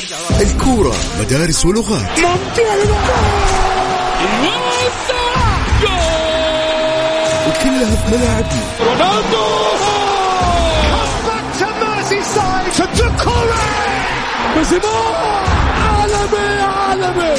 الكورة مدارس ولغات. وكلها في ملاعبنا. رونالدو عالمي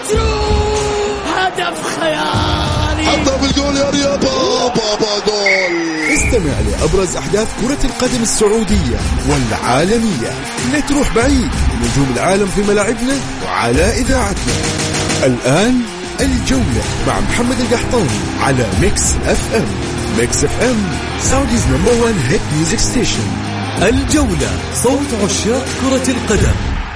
هدف خيالي. حطها بالجول يا رياض. بابا جول. استمع لأبرز أحداث كرة القدم السعودية والعالمية. لا تروح بعيد، نجوم العالم في ملاعبنا وعلى إذاعتنا. الآن الجولة مع محمد القحطاني على ميكس اف ام. ميكس اف ام سعوديز نمبر 1 هيت ميوزك ستيشن. الجولة، صوت عشاق كرة القدم.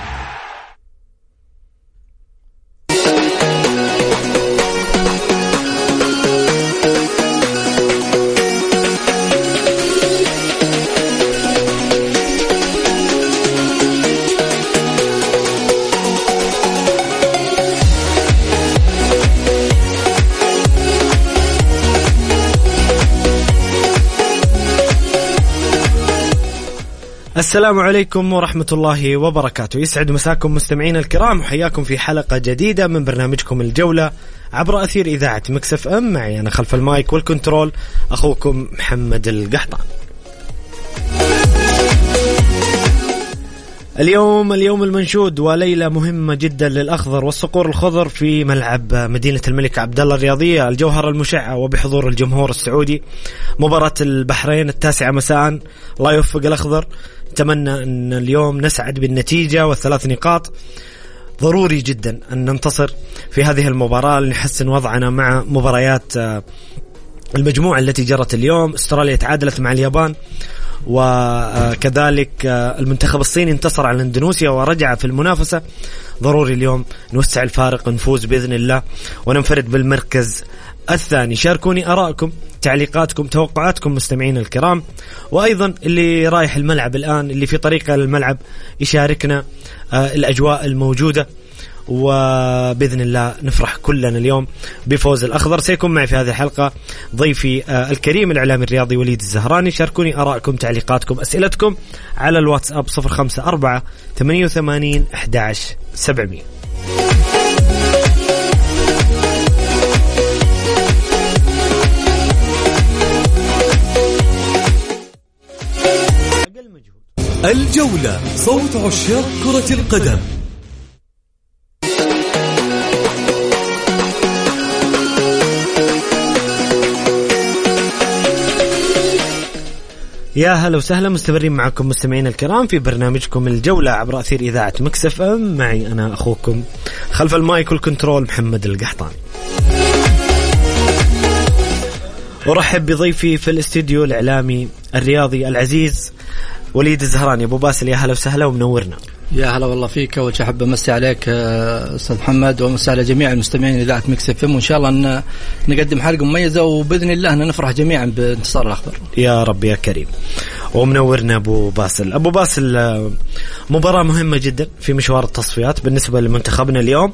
السلام عليكم ورحمة الله وبركاته. يسعد مساكم مستمعين الكرام، وحياكم في حلقة جديدة من برنامجكم الجولة عبر أثير إذاعة ميكس اف ام. معي أنا خلف المايك والكنترول أخوكم محمد القحطان. اليوم المنشود وليلة مهمة جدا للأخضر والصقور الخضر في ملعب مدينة الملك عبدالله الرياضية الجوهرة المشعة وبحضور الجمهور السعودي. مباراة البحرين 9 مساء. الله يوفق الأخضر. نتمنى أن اليوم نسعد بالنتيجة و3 نقاط. ضروري جدا أن ننتصر في هذه المباراة لنحسن وضعنا مع مباريات المجموعة التي جرت اليوم. استراليا تعادلت مع اليابان، وكذلك المنتخب الصيني انتصر على اندونيسيا ورجع في المنافسة. ضروري اليوم نوسع الفارق، نفوز بإذن الله وننفرد بالمركز الثاني. شاركوني آراءكم، تعليقاتكم، توقعاتكم مستمعين الكرام. وأيضا اللي رايح الملعب الآن، اللي في طريقة للملعب، يشاركنا الأجواء الموجودة، وبإذن الله نفرح كلنا اليوم بفوز الأخضر. سيكون معي في هذه الحلقة ضيفي الكريم الإعلامي الرياضي وليد الزهراني. شاركوني آراءكم، تعليقاتكم، أسئلتكم على الواتساب 054 88 11 700. الجولة، صوت عشاق كرة القدم. يا هلا وسهلا، مستمرين معكم مستمعين الكرام في برنامجكم الجولة عبر أثير إذاعة ميكس اف ام. معي أنا أخوكم خلف المايك والكنترول محمد القحطان. أرحب بضيفي في الاستديو الإعلامي الرياضي العزيز وليد الزهراني. أبو باسل يا هلا وسهلا ومنورنا. يا هلا والله فيك، وأحب أمسي عليك أستاذ محمد، وأمسي على جميع المستمعين إذاعة ميكس اف ام، وإن شاء الله أن نقدم حلقة مميزة، وبإذن الله أن نفرح جميعا بانتصار الأخضر يا رب يا كريم. ومنورنا أبو باسل. أبو باسل، مباراة مهمة جدا في مشوار التصفيات بالنسبة لمنتخبنا اليوم.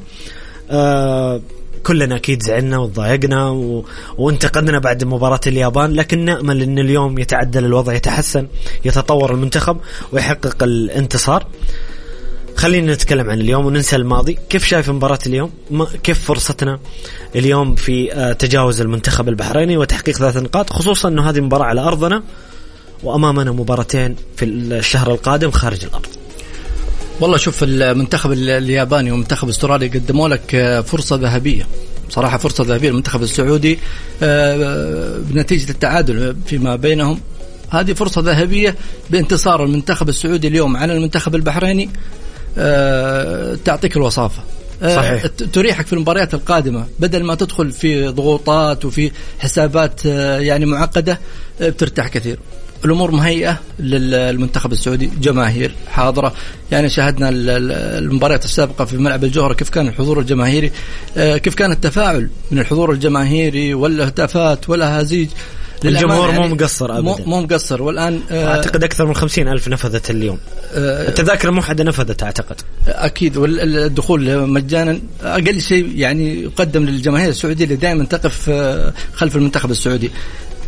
كلنا أكيد زعلنا وضايقنا وانتقدنا بعد مباراة اليابان، لكن نأمل أن اليوم يتعدل الوضع، يتحسن، يتطور المنتخب ويحقق الانتصار. خلينا نتكلم عن اليوم وننسى الماضي. كيف شايف مباراة اليوم؟ كيف فرصتنا اليوم في تجاوز المنتخب البحريني وتحقيق 3 نقاط، خصوصا أنه هذه مباراة على أرضنا وأمامنا مباراتين في الشهر القادم خارج الأرض؟ والله شوف، المنتخب الياباني والمنتخب الاسترالي قدموا لك فرصة ذهبية، صراحة فرصة ذهبية. المنتخب السعودي بنتيجة التعادل فيما بينهم، هذه فرصة ذهبية بانتصار المنتخب السعودي اليوم على المنتخب البحريني. تعطيك الوصافة، صحيح. تريحك في المباريات القادمة، بدل ما تدخل في ضغوطات وفي حسابات يعني معقدة، بترتاح كثير. الأمور مهيئة للمنتخب السعودي، جماهير حاضرة، يعني شاهدنا المباريات السابقة في ملعب الجوهرة كيف كان الحضور الجماهيري، كيف كان التفاعل من الحضور الجماهيري والهتافات والأهازيج. الجمهور مو مقصر أبدا، مو مقصر. والآن أعتقد أكثر من 50,000 نفذت اليوم. التذاكر موحدة نفذت أعتقد، أكيد. والدخول مجانا، أقل شيء يعني يقدم للجماهير السعودية اللي دائما تقف خلف المنتخب السعودي. شوف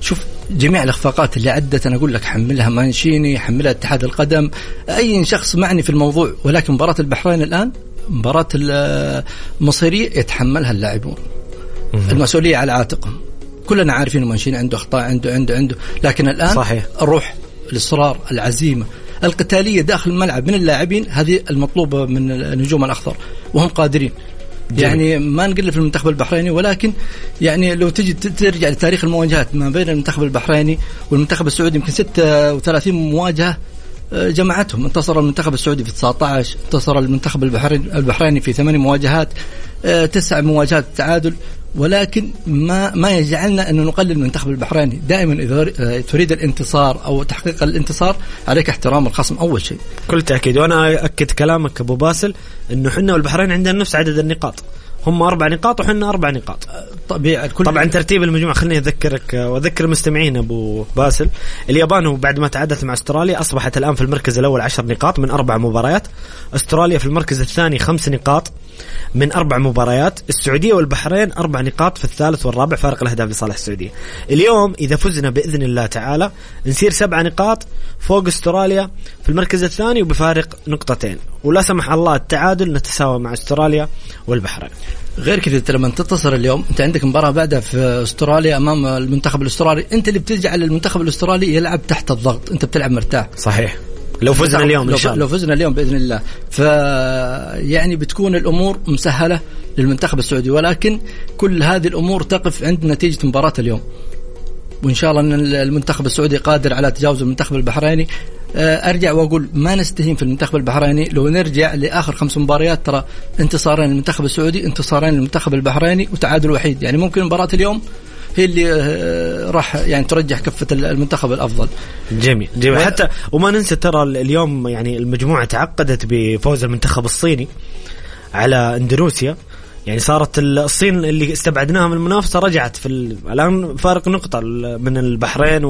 جميع الإخفاقات اللي عدت أنا أقول لك حملها مانشيني، حملها اتحاد القدم، أي شخص معني في الموضوع. ولكن مباراة البحرين الآن مباراة المصيرية يتحملها اللاعبون، المسؤولية على عاتقهم. كلنا عارفين مانشيني عنده أخطاء، عنده لكن الآن صحيح. الروح، الإصرار، العزيمة، القتالية داخل الملعب من اللاعبين، هذه المطلوبة من النجوم الأخضر وهم قادرين. يعني ما نقل في المنتخب البحريني، ولكن يعني لو تجي ترجع لتاريخ المواجهات ما بين المنتخب البحريني والمنتخب السعودي يمكن 36 مواجهة جمعتهم. انتصر المنتخب السعودي في 19، انتصر المنتخب البحريني في 8 مواجهات، 9 مواجهات تعادل. ولكن ما يجعلنا أن نقلل من المنتخب البحريني. دائما إذا تريد الانتصار أو تحقيق الانتصار عليك احترام الخصم أول شيء. كل تأكيد. وأنا أكد كلامك أبو باسل أنه حنا والبحرين عندنا نفس عدد النقاط، هم 4 نقاط وحنا 4 نقاط. طبعا ترتيب المجموعة، خليني أذكرك وأذكر المستمعين أبو باسل، اليابان بعد ما تعادلت مع أستراليا أصبحت الآن في المركز الأول 10 نقاط من 4 مباريات. أستراليا في المركز الثاني 5 نقاط من 4 مباريات. السعودية والبحرين 4 نقاط في الثالث والرابع، فارق الأهداف لصالح السعودية. اليوم إذا فزنا بإذن الله تعالى نصير 7 نقاط فوق أستراليا في المركز الثاني وبفارق 2 نقطة، ولا سمح الله التعادل نتساوى مع أستراليا والبحرين. غير كذا لما تنتصر اليوم انت عندك مباراة بعدها في استراليا امام المنتخب الاسترالي، انت اللي بتجعل المنتخب الاسترالي يلعب تحت الضغط، انت بتلعب مرتاح. صحيح. لو فزنا اليوم إن شاء الله، لو فزنا اليوم بإذن الله، يعني بتكون الأمور مسهلة للمنتخب السعودي. ولكن كل هذه الأمور تقف عند نتيجة مباراة اليوم، وإن شاء الله أن المنتخب السعودي قادر على تجاوز المنتخب البحريني. أرجع وأقول ما نستهين في المنتخب البحريني. لو نرجع لآخر 5 مباريات ترى انتصارين للمنتخب السعودي، انتصارين للمنتخب البحريني، وتعادل وحيد. يعني ممكن مباراة اليوم هي اللي راح يعني ترجح كفة المنتخب الأفضل. جميل. حتى وما ننسى ترى اليوم يعني المجموعة تعقدت بفوز المنتخب الصيني على اندونيسيا. يعني صارت الصين اللي استبعدناها من المنافسة رجعت الآن فارق نقطة من البحرين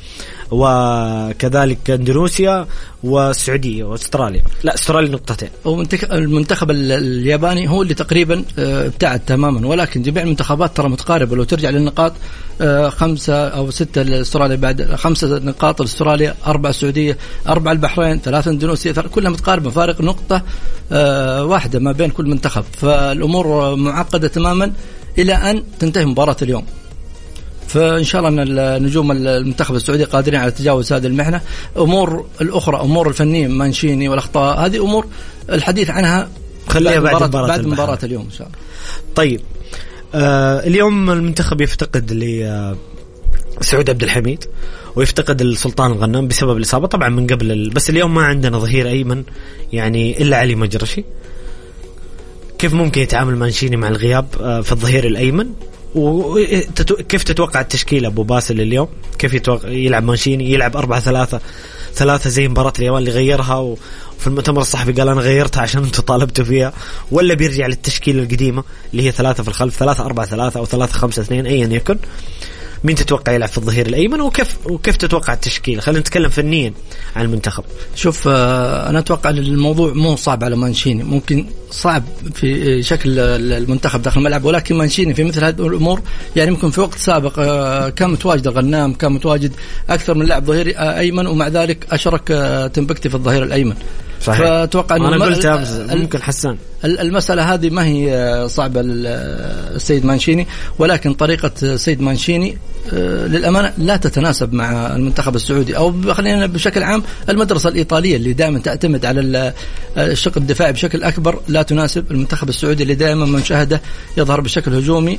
وكذلك اندونيسيا والسعودية واستراليا. لا، استراليا 2 نقطة. المنتخب الياباني هو اللي تقريبا ابتعد تماما، ولكن جميع المنتخبات ترى متقاربة. لو ترجع للنقاط 5 أو 6 الاستراليا، بعد 5 نقاط الاستراليا، 4 السعودية، 4 البحرين، 3 اندونيسيا، كلها متقاربة، فارق نقطة واحدة ما بين كل منتخب. فالأمور معقدة تماما إلى أن تنتهي مباراة اليوم. فإن شاء الله أن النجوم المنتخب السعودي قادرين على تجاوز هذه المحنة. أمور الأخرى، أمور الفنية مانشيني والأخطاء، هذه أمور الحديث عنها خليها بعد مباراة اليوم إن شاء الله. طيب، اليوم المنتخب يفتقد لسعود عبد الحميد ويفتقد السلطان الغنام بسبب الإصابة طبعا من قبل بس اليوم ما عندنا ظهير أيمن يعني إلا علي مجرشي. كيف ممكن يتعامل مانشيني مع الغياب في الظهير الأيمن؟ وكيف تتوقع التشكيلة أبو باسل اليوم؟ كيف يلعب مانشيني؟ يلعب 4-3-3 زي مباراة اليابان اللي غيرها وفي المؤتمر الصحفي قال أنا غيرتها عشان أنتوا طالبتوا فيها، ولا بيرجع للتشكيلة القديمة اللي هي 3 في الخلف، 3-4-3 أو 3-5-2 أيا يكن؟ مين تتوقع يلعب في الظهير الأيمن وكيف تتوقع التشكيلة؟ خلينا نتكلم فنيا عن المنتخب. شوف، أنا أتوقع الموضوع مو صعب على مانشيني، ممكن صعب في شكل المنتخب داخل الملعب، ولكن مانشيني في مثل هذه الأمور يعني ممكن في وقت سابق كان متواجد الغنام، كان متواجد أكثر من لاعب ظهير أيمن، ومع ذلك أشرك تنبكتي في الظهير الأيمن. صحيح. فأتوقع أنا قلت ممكن حسان المسألة هذه ما هي صعبة للسيد مانشيني، ولكن طريقة السيد مانشيني للأمانة لا تتناسب مع المنتخب السعودي، أو خلينا بشكل عام المدرسة الإيطالية اللي دائما تعتمد على الشق الدفاعي بشكل أكبر لا تناسب المنتخب السعودي اللي دائما مشاهدة يظهر بشكل هجومي،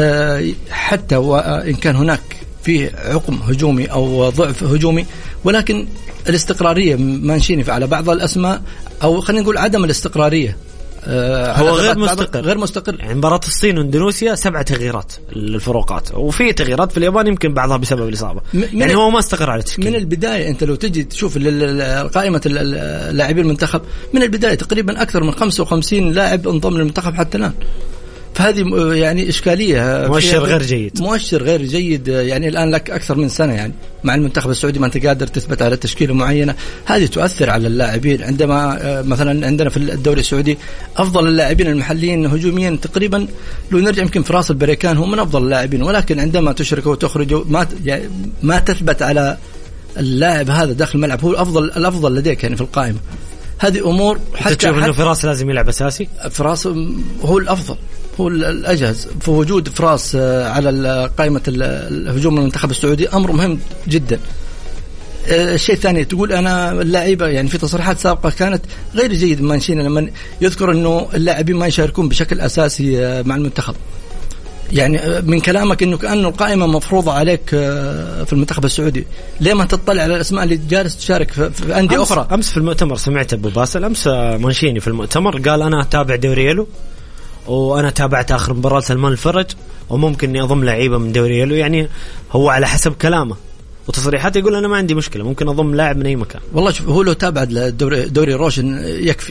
حتى وإن كان هناك فيه عقم هجومي أو ضعف هجومي، ولكن الاستقرارية مانشيني على بعض الأسماء، أو خلينا نقول عدم الاستقرارية هو غير مستقر. يعني مباراة الصين واندونيسيا 7 تغييرات للفروقات، وفي تغييرات في اليابان يمكن بعضها بسبب الإصابة، يعني هو ما استقر على التشكيل من البداية. أنت لو تجي تشوف قائمة اللاعبين المنتخب من البداية تقريبا أكثر من 55 لاعب انضم للمنتخب حتى الآن. فهذه يعني إشكالية، مؤشر غير جيد، مؤشر غير جيد. يعني الآن لك أكثر من سنة يعني مع المنتخب السعودي ما أنت قادر تثبت على تشكيلة معينة، هذه تؤثر على اللاعبين. عندما مثلا عندنا في الدوري السعودي أفضل اللاعبين المحليين هجوميا تقريبا لو نرجع يمكن فراس البريكان هو من أفضل اللاعبين، ولكن عندما تشركه وتخرجه ما تثبت على اللاعب هذا داخل الملعب هو الأفضل لديك يعني في القائمة. هذه أمور حتى تشوف إنه فراس لازم يلعب أساسي. فراس هو الأفضل، هو الأجهز، في وجود فراس على قائمة الهجوم المنتخب السعودي أمر مهم جدا. الشيء الثاني تقول أنا اللاعيبة يعني في تصريحات سابقة كانت غير جيد مانشيني لما يذكر إنه اللاعبين ما يشاركون بشكل أساسي مع المنتخب. يعني من كلامك إنه كأنه القائمة مفروضة عليك في المنتخب السعودي، ليه ما تطلع على الأسماء اللي جالس تشارك في أندية أخرى؟ أمس في المؤتمر سمعت أبو باسل، أمس مانشيني في المؤتمر قال أنا أتابع دوريالو وأنا تابعت آخر مباراة سلمان الفرج وممكن إني أضم لعيبة من دوريالو. يعني هو على حسب كلامه وتصريحاته يقول أنا ما عندي مشكلة ممكن أضم لاعب من أي مكان. والله شوف هو لو تابع دوري روشن يكفي،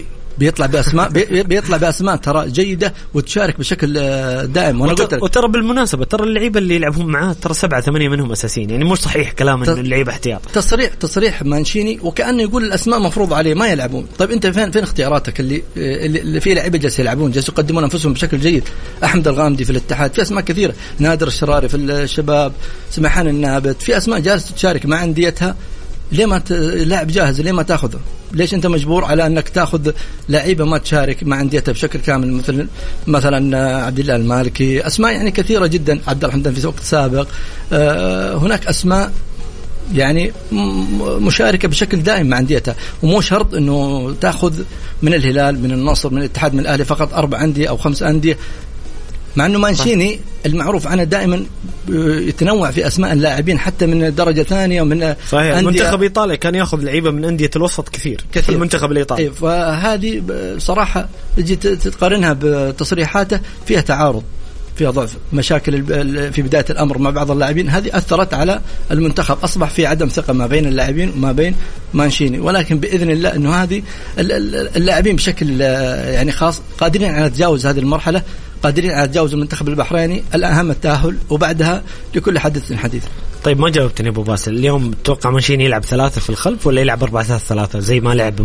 بيطلع بأسماء ترى جيدة وتشارك بشكل دائم. وترى بالمناسبة ترى اللعيبة اللي يلعبون معاه ترى 7-8 منهم أساسيين، يعني مش صحيح كلام إن اللعيبة احتياط. تصريح مانشيني وكأنه يقول الأسماء مفروض عليه ما يلعبون. طيب أنت فين اختياراتك اللي فيه لعيبة جالس يلعبون جالس يقدمون أنفسهم بشكل جيد؟ أحمد الغامدي في الاتحاد، في أسماء كثيرة، نادر الشراري في الشباب، سمحان النابت، في أسماء جالس تشارك مع أنديتها. ليه ما لاعب جاهز ليه ما تاخذه؟ ليش انت مجبور على انك تاخذ لعيبه ما تشارك مع انديتها بشكل كامل مثلا عبد الله المالكي، اسماء يعني كثيره جدا، عبد الحمدان في وقت سابق. هناك اسماء يعني مشاركه بشكل دائم مع انديتها، ومو شرط انه تاخذ من الهلال من النصر من الاتحاد من الاهلي فقط 4 أندية أو 5 أندية. مع أنه مانشيني المعروف عنه دائما يتنوع في أسماء اللاعبين حتى من درجة ثانية ومن صحيح. منتخب إيطاليا كان يأخذ لعيبة من أندية الوسط كثير. في المنتخب الإيطالي. فهذه صراحة تجي تقارنها بتصريحاته فيها تعارض، فيها ضعف، مشاكل في بداية الأمر مع بعض اللاعبين، هذه أثرت على المنتخب، أصبح في عدم ثقة ما بين اللاعبين وما بين مانشيني. ولكن بإذن الله أنه هذه اللاعبين بشكل يعني خاص قادرين على تجاوز هذه المرحلة، قادرين على تجاوز المنتخب البحريني. الأهم التأهل وبعدها لكل حدث حديث. طيب ما جاوبتني أبو باسل، اليوم توقع مانشيني يلعب 3 في الخلف ولا يلعب 4-3-3 زي ما لعب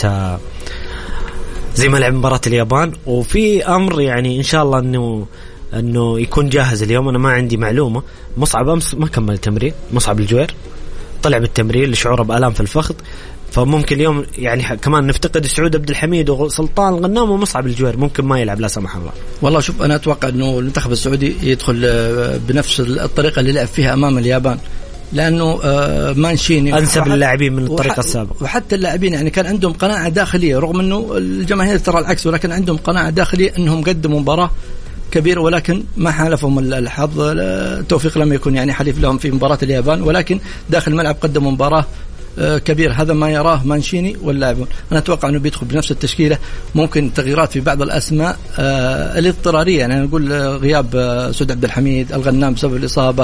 مباراة اليابان؟ وفي أمر يعني إن شاء الله أنه يكون جاهز اليوم. أنا ما عندي معلومة، مصعب أمس ما كمل التمرين، مصعب الجوير طلع بالتمرين لشعوره بآلام في الفخذ، فممكن اليوم يعني كمان نفتقد السعود عبد الحميد وسلطان الغنام ومصعب الجوير، ممكن ما يلعب لا سمح الله. والله شوف أنا أتوقع أنه المنتخب السعودي يدخل بنفس الطريقة اللي لعب فيها أمام اليابان، لأنه مانشيني أنسب اللاعبين من الطريقة السابقة، وحتى اللاعبين يعني كان عندهم قناعة داخلية رغم أنه الجماهير ترى العكس، ولكن عندهم قناعة داخلية أنهم قدموا مباراة كبيرة، ولكن ما حالفهم الحظ، التوفيق لم يكن يعني حليف لهم في مباراة اليابان، ولكن داخل الملعب قدموا مباراة كبير. هذا ما يراه مانشيني واللاعبون. أنا أتوقع أنه بيدخل بنفس التشكيلة، ممكن تغييرات في بعض الأسماء الاضطرارية، يعني أنا أقول غياب سعود عبد الحميد، الغنام بسبب الإصابة،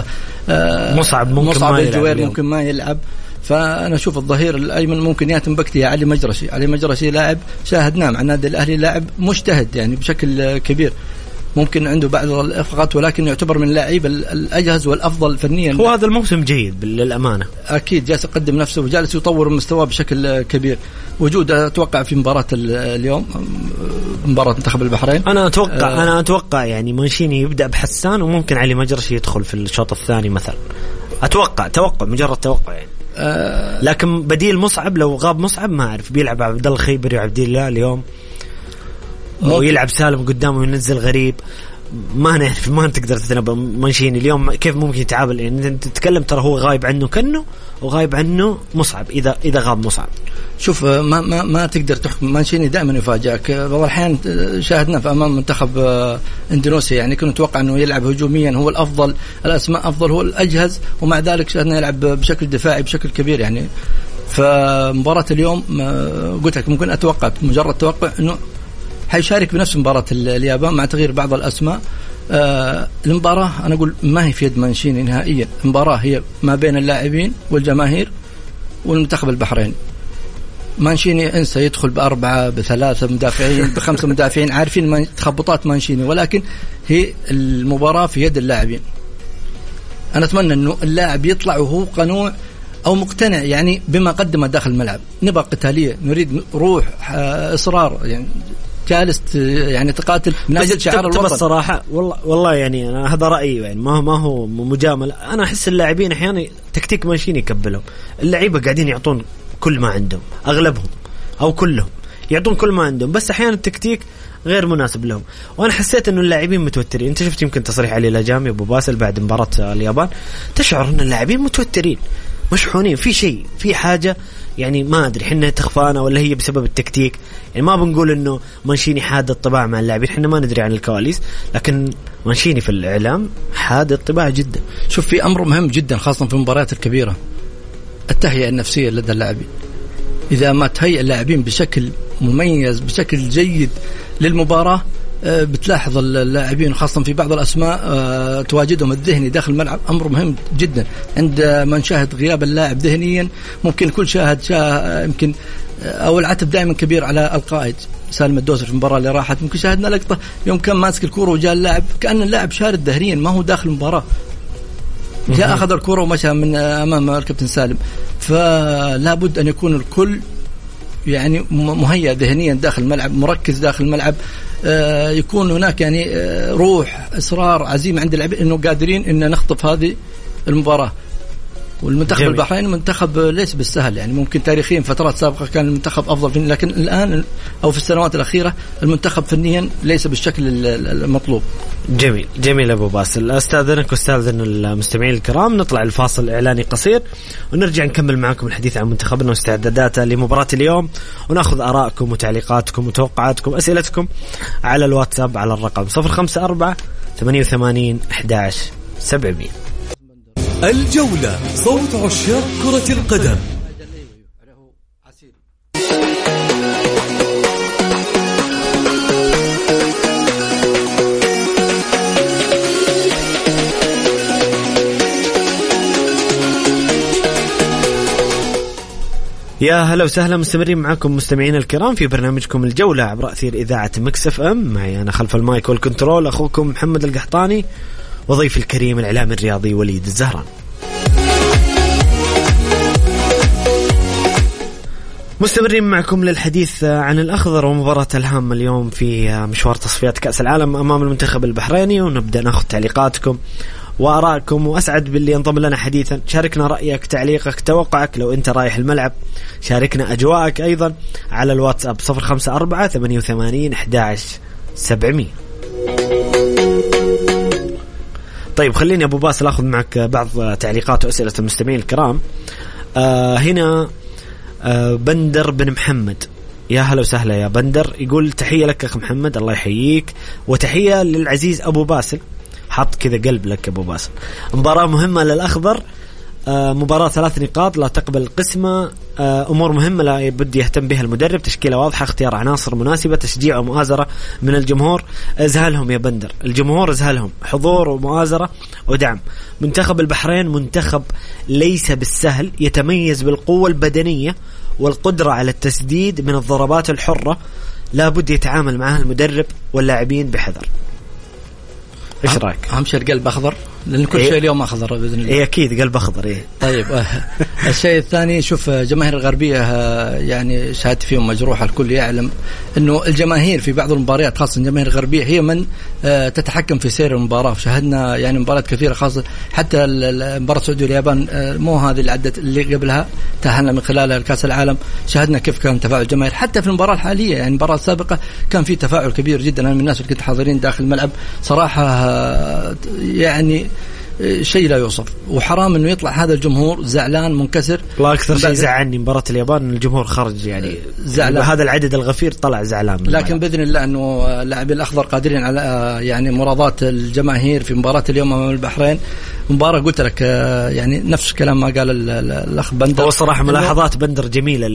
مصعب الجوير ممكن ما يلعب. فأنا أشوف الظهير الأيمن ممكن ياتم بكتي علي مجرشي لاعب شاهدناه مع النادي الأهلي، لاعب مجتهد يعني بشكل كبير، ممكن عنده بعض الإخفاقات ولكن يعتبر من اللاعب الأجهز والأفضل فنيا. هو هذا الموسم جيد للأمانة، أكيد جالس يقدم نفسه وجالس يطور مستواه بشكل كبير. وجوده أتوقع في مباراة اليوم مباراة منتخب البحرين، أنا أتوقع يعني مانشيني يبدأ بحسان وممكن علي مجرشي يدخل في الشوط الثاني مثلا، توقع مجرد توقع يعني. لكن بديل مصعب لو غاب مصعب ما أعرف، بيلعب عبد الله الخيبري وعبد الله اليوم ويلعب سالم قدامه وينزل غريب، ما نعرف، ما تقدر تتنبأ مانشيني اليوم كيف ممكن يتعامل. يعني انت تتكلم ترى هو غايب عنه كنه وغايب عنه مصعب اذا غاب مصعب. شوف ما تقدر تحكم، مانشيني دائما يفاجئك. بعض الأحيان شاهدنا في امام منتخب اندونيسيا يعني كنا نتوقع انه يلعب هجوميا هو الافضل، الاسماء افضل، هو الاجهز، ومع ذلك شاهدنا يلعب بشكل دفاعي بشكل كبير يعني. فمباراة اليوم قلت لك ممكن اتوقع مجرد توقع انه حيشارك بنفس مباراة اليابان مع تغيير بعض الأسماء. المباراة أنا أقول ما هي في يد مانشيني نهائيا، المباراة هي ما بين اللاعبين والجماهير والمنتخب البحريني. مانشيني انسى يدخل ب4 ب3 مدافعين ب5 مدافعين، عارفين تخبطات مانشيني، ولكن هي المباراة في يد اللاعبين. أنا أتمنى إنه اللاعب يطلع وهو قنوع أو مقتنع يعني بما قدم داخل الملعب. نبغى قتالية، نريد روح، إصرار، يعني جالس يعني تقاتل من أجل شعار الوطن. الصراحة والله يعني أنا هذا رأيي، يعني ما هو مجامل. أنا أحس اللاعبين أحيانا تكتيك ماشيين يكبلهم، اللعيبة قاعدين يعطون كل ما عندهم، أغلبهم أو كلهم يعطون كل ما عندهم، بس أحيانا التكتيك غير مناسب لهم. وأنا حسيت إنه اللاعبين متوترين. أنت شفت يمكن تصريح علي لاجامي أبو باسل بعد مباراة اليابان، تشعر إن اللاعبين متوترين مشحونين في شيء، في حاجة يعني ما أدري حنا تخفانا ولا هي بسبب التكتيك. يعني ما بنقول إنه مانشيني حاد الطباع مع اللاعبين، حنا ما ندري عن الكواليس، لكن مانشيني في الإعلام حاد الطباع جدا. شوف في أمر مهم جدا خاصة في المباريات الكبيرة، التهيئة النفسية لدى اللاعبين. إذا ما تهيئ اللاعبين بشكل مميز بشكل جيد للمباراة، بتلاحظ اللاعبين خاصة في بعض الأسماء تواجدهم الذهني داخل الملعب أمر مهم جدا. عندما نشاهد غياب اللاعب ذهنيا ممكن كل شاهد يمكن أو العتب دائما كبير على القائد سالم الدوسري في المباراة اللي راحت. ممكن شاهدنا لقطة يوم كان ماسك الكرة وجاء اللاعب كأن اللاعب شارد ذهنيا ما هو داخل المباراة، جاء أخذ الكرة ومشى من أمام الكابتن سالم. فلا بد أن يكون الكل يعني مهيئ ذهنيا داخل الملعب، مركز داخل الملعب، يكون هناك يعني روح، إصرار، عزيمة عند اللاعبين إنه قادرين إن نخطف هذه المباراة. والمنتخب البحريني منتخب ليس بالسهل، يعني ممكن تاريخيا فترات سابقة كان المنتخب أفضل فيه، لكن الآن أو في السنوات الأخيرة المنتخب فنيا ليس بالشكل المطلوب. جميل أبو باسل، أستاذنك واستاذن المستمعين الكرام، نطلع الفاصل إعلاني قصير ونرجع نكمل معكم الحديث عن منتخبنا واستعداداته لمباراة اليوم، ونأخذ آراءكم وتعليقاتكم وتوقعاتكم أسئلتكم على الواتساب على الرقم 054 88 11 700. الجولة، صوت عشاق كرة القدم. يا هلا وسهلا، مستمرين معكم مستمعين الكرام في برنامجكم الجولة عبر أثير إذاعة مكس اف ام. معي أنا خلف المايك والكنترول أخوكم محمد القحطاني، وضيف الكريم الإعلامي الرياضي وليد الزهران. مستمرين معكم للحديث عن الأخضر ومباراة الهامة اليوم في مشوار تصفيات كأس العالم أمام المنتخب البحريني، ونبدأ ناخذ تعليقاتكم وآراءكم، وأسعد باللي ينضم لنا حديثا. شاركنا رأيك، تعليقك، توقعك لو أنت رايح الملعب، شاركنا أجواءك أيضا على الواتساب 054 88 11 700. طيب خليني أبو باسل أخذ معك بعض تعليقات وأسئلة المستمعين الكرام. هنا بندر بن محمد، يا هلا وسهلا يا بندر، يقول تحية لك أخ محمد، الله يحييك، وتحية للعزيز أبو باسل، حط كذا قلب لك أبو باسل. مباراة مهمة للأخضر، مباراة 3 نقاط لا تقبل القسمة، أمور مهمة لا يبد يهتم بها المدرب، تشكيلة واضحة، اختيار عناصر مناسبة، تشجيع ومؤازرة من الجمهور. ازهلهم يا بندر، الجمهور ازهلهم، حضور ومؤازرة ودعم. منتخب البحرين منتخب ليس بالسهل، يتميز بالقوة البدنية والقدرة على التسديد من الضربات الحرة، لا بد يتعامل معها المدرب واللاعبين بحذر. ايش رايك؟ اهم شيء القلب اخضر، لان كل شيء اليوم اخضر باذن الله. اكيد قلب اخضر. طيب الشيء الثاني، شوف جماهير الغربيه يعني شهادت فيهم مجروحه، الكل يعلم انه الجماهير في بعض المباريات خاصه الجماهير الغربيه هي من تتحكم في سير المباراه. شاهدنا يعني مباريات كثيره، خاصه حتى المباراه السعوديه واليابان، مو هذه اللي عدت، اللي قبلها تاهلنا من خلالها لكاس العالم، شاهدنا كيف كان تفاعل الجماهير. حتى في المباراه الحاليه يعني المباراه السابقه كان في تفاعل كبير جدا. انا من الناس اللي كنت حاضرين داخل الملعب صراحه، يعني شيء لا يوصف، وحرام انه يطلع هذا الجمهور زعلان منكسر. والله اكثر شيء زعلني مباراة اليابان، الجمهور خرج يعني زعلان، هذا العدد الغفير طلع زعلان. لكن باذن الله انه اللاعبين الاخضر قادرين على يعني مراضاة الجماهير في مباراة اليوم امام البحرين. مباراة قلت لك يعني نفس كلام ما قال الاخ بندر. هو صراحة ملاحظات بندر جميلة،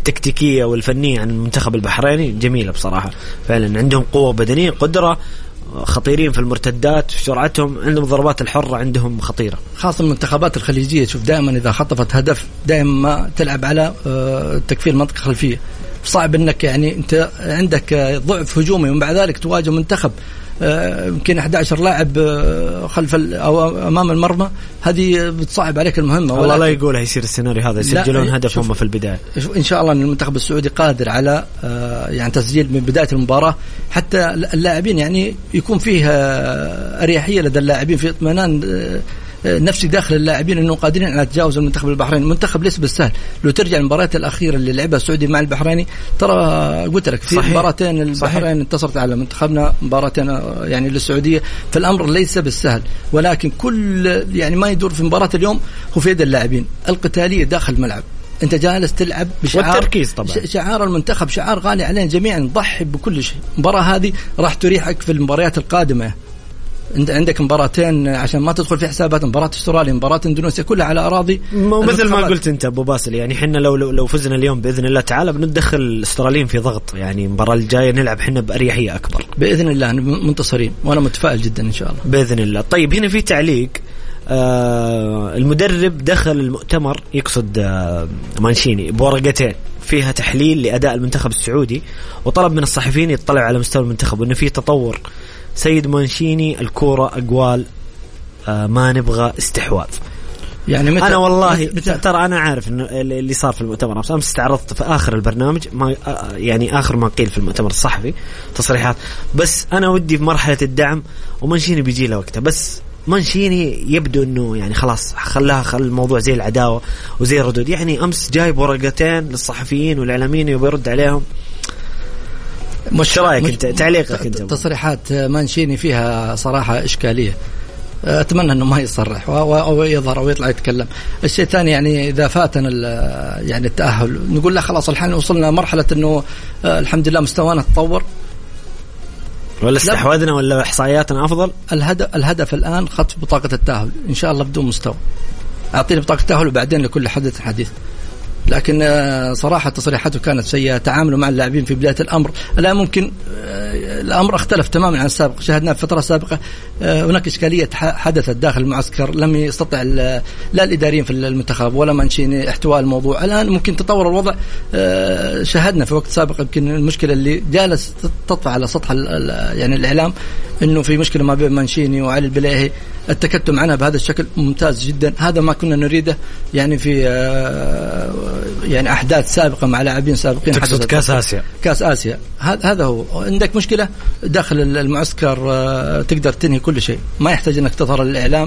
التكتيكية والفنية عن المنتخب البحريني جميلة بصراحة، فعلا عندهم قوة بدنية، قدرة خطيرين في المرتدات، في سرعتهم، عندهم ضربات الحرة عندهم خطيرة، خاصة المنتخبات الخليجية. شوف دائما إذا خطفت هدف دائما ما تلعب على تكفير منطقة خلفية، صعب انك يعني انت عندك ضعف هجومي ومع ذلك تواجه منتخب يمكن 11 لاعب خلف او امام المرمى، هذه بتصعب عليك المهمه. والله لا يقول هيصير السيناريو هذا، يسجلون هدف هم في البدايه. ان شاء الله ان المنتخب السعودي قادر على يعني تسجيل من بدايه المباراه، حتى اللاعبين يعني يكون فيه اريحيه لدى اللاعبين، في اطمئنان نفسي داخل اللاعبين انه قادرين على تجاوز المنتخب البحريني. المنتخب ليس بالسهل، لو ترجع المباريات الاخيره اللي لعبها السعودي مع البحريني ترى قلت لك في مباراتين البحرين انتصرت على منتخبنا، مباراتين يعني للسعوديه، فالامر ليس بالسهل. ولكن كل يعني ما يدور في مباراه اليوم هو في يد اللاعبين، القتاليه داخل الملعب، انت جالس تلعب بشعار والتركيز طبعا، شعار المنتخب شعار غالي علينا جميعا، نضحي بكل شيء. المباراه هذه راح تريحك في المباريات القادمه، عندك مباراتين عشان ما تدخل في حسابات، مباراة استراليا، مباراة اندونيسيا، كلها على أراضي. ومثل ما قلت أنت أبو باسل، يعني حنا لو فزنا اليوم بإذن الله تعالى بندخل الاستراليين في ضغط، يعني المباراة الجاية نلعب حنا بأريحية أكبر بإذن الله، منتصرين وأنا متفائل جدا إن شاء الله بإذن الله. طيب هنا في تعليق، المدرب دخل المؤتمر يقصد مانشيني بورقتين فيها تحليل لأداء المنتخب السعودي، وطلب من الصحفيين يطلعوا على مستوى المنتخب وإنه في تطور. سيد مانشيني الكورة أقوال، ما نبغى استحواذ. يعني أنا والله ترى أنا عارف إنه اللي صار في المؤتمر أمس استعرضت في آخر البرنامج، ما يعني آخر ما قيل في المؤتمر الصحفي تصريحات، بس أنا ودي في مرحلة الدعم ومانشيني بيجي له وقته. بس مانشيني يبدو إنه يعني خلاص خل الموضوع زي العداوة وزي الردود، يعني أمس جايب ورقتين للصحفيين والإعلاميين وبيرد عليهم. مش رأيك انت، تعليقك انت؟ تصريحات مانشيني فيها صراحة إشكالية، أتمنى أنه ما يصرح أو يظهر أو يطلع يتكلم. الشيء الثاني يعني إذا فاتنا يعني التأهل نقول لا خلاص الحين وصلنا مرحلة أنه الحمد لله مستوانا تطور، ولا استحواذنا ولا إحصائياتنا أفضل. الهدف الآن خطف بطاقة التأهل إن شاء الله بدون مستوى، أعطيني بطاقة التأهل وبعدين لكل حدث حديث. لكن صراحة تصريحاته كانت سيئة، تعاملوا مع اللاعبين في بداية الأمر لا ممكن، الأمر اختلف تماما عن السابق. شاهدنا في فترة سابقة هناك إشكالية حدثت داخل المعسكر، لم يستطع لا الإداريين في المنتخب ولا مانشيني احتواء الموضوع. الآن ممكن تطور الوضع، شاهدنا في وقت سابق يمكن المشكلة اللي جالس تطفى على سطح يعني الإعلام إنه في مشكلة ما بين مانشيني وعلي البلاهي، التكتم عنها بهذا الشكل ممتاز جدا، هذا ما كنا نريده يعني في يعني أحداث سابقة مع لاعبين سابقين. تقصد كاس آسيا هذا هو. عندك مشكلة داخل المعسكر تقدر تنهي كل شيء، ما يحتاج أنك تظهر للإعلام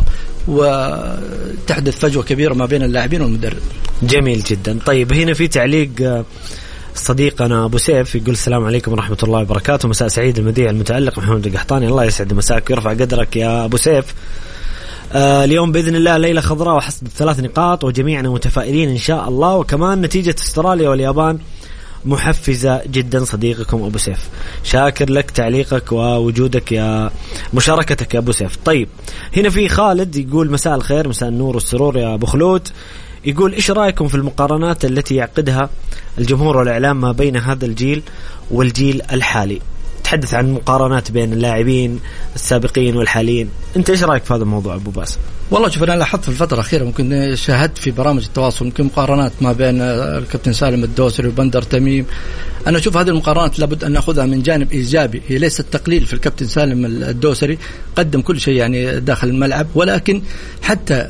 وتحدث فجوة كبيرة ما بين اللاعبين والمدرب. جميل جدا. طيب هنا في تعليق صديقنا أبو سيف يقول السلام عليكم ورحمة الله وبركاته، مساء سعيد. المذيع المتألق محمد القحطاني، الله يسعد مساك ويرفع قدرك يا أبو سيف. اليوم بإذن الله ليلة خضراء وحصد 3 نقاط وجميعنا متفائلين إن شاء الله، وكمان نتيجة استراليا واليابان محفزة جدا. صديقكم أبو سيف، شاكر لك تعليقك ووجودك يا مشاركتك يا أبو سيف. طيب هنا في خالد يقول مساء الخير، مساء النور والسرور يا أبو خلود. يقول إيش رأيكم في المقارنات التي يعقدها الجمهور والإعلام ما بين هذا الجيل والجيل الحالي؟ تحدث عن مقارنات بين اللاعبين السابقين والحاليين، أنت إيش رأيك في هذا الموضوع أبو باسم؟ والله شوف أنا لاحظت في الفترة الأخيرة ممكن شاهدت في برامج التواصل ممكن مقارنات ما بين الكابتن سالم الدوسري وبندر تميم. أنا أشوف هذه المقارنات لابد أن نأخذها من جانب إيجابي، هي ليست تقليل في الكابتن سالم الدوسري، قدم كل شيء يعني داخل الملعب، ولكن حتى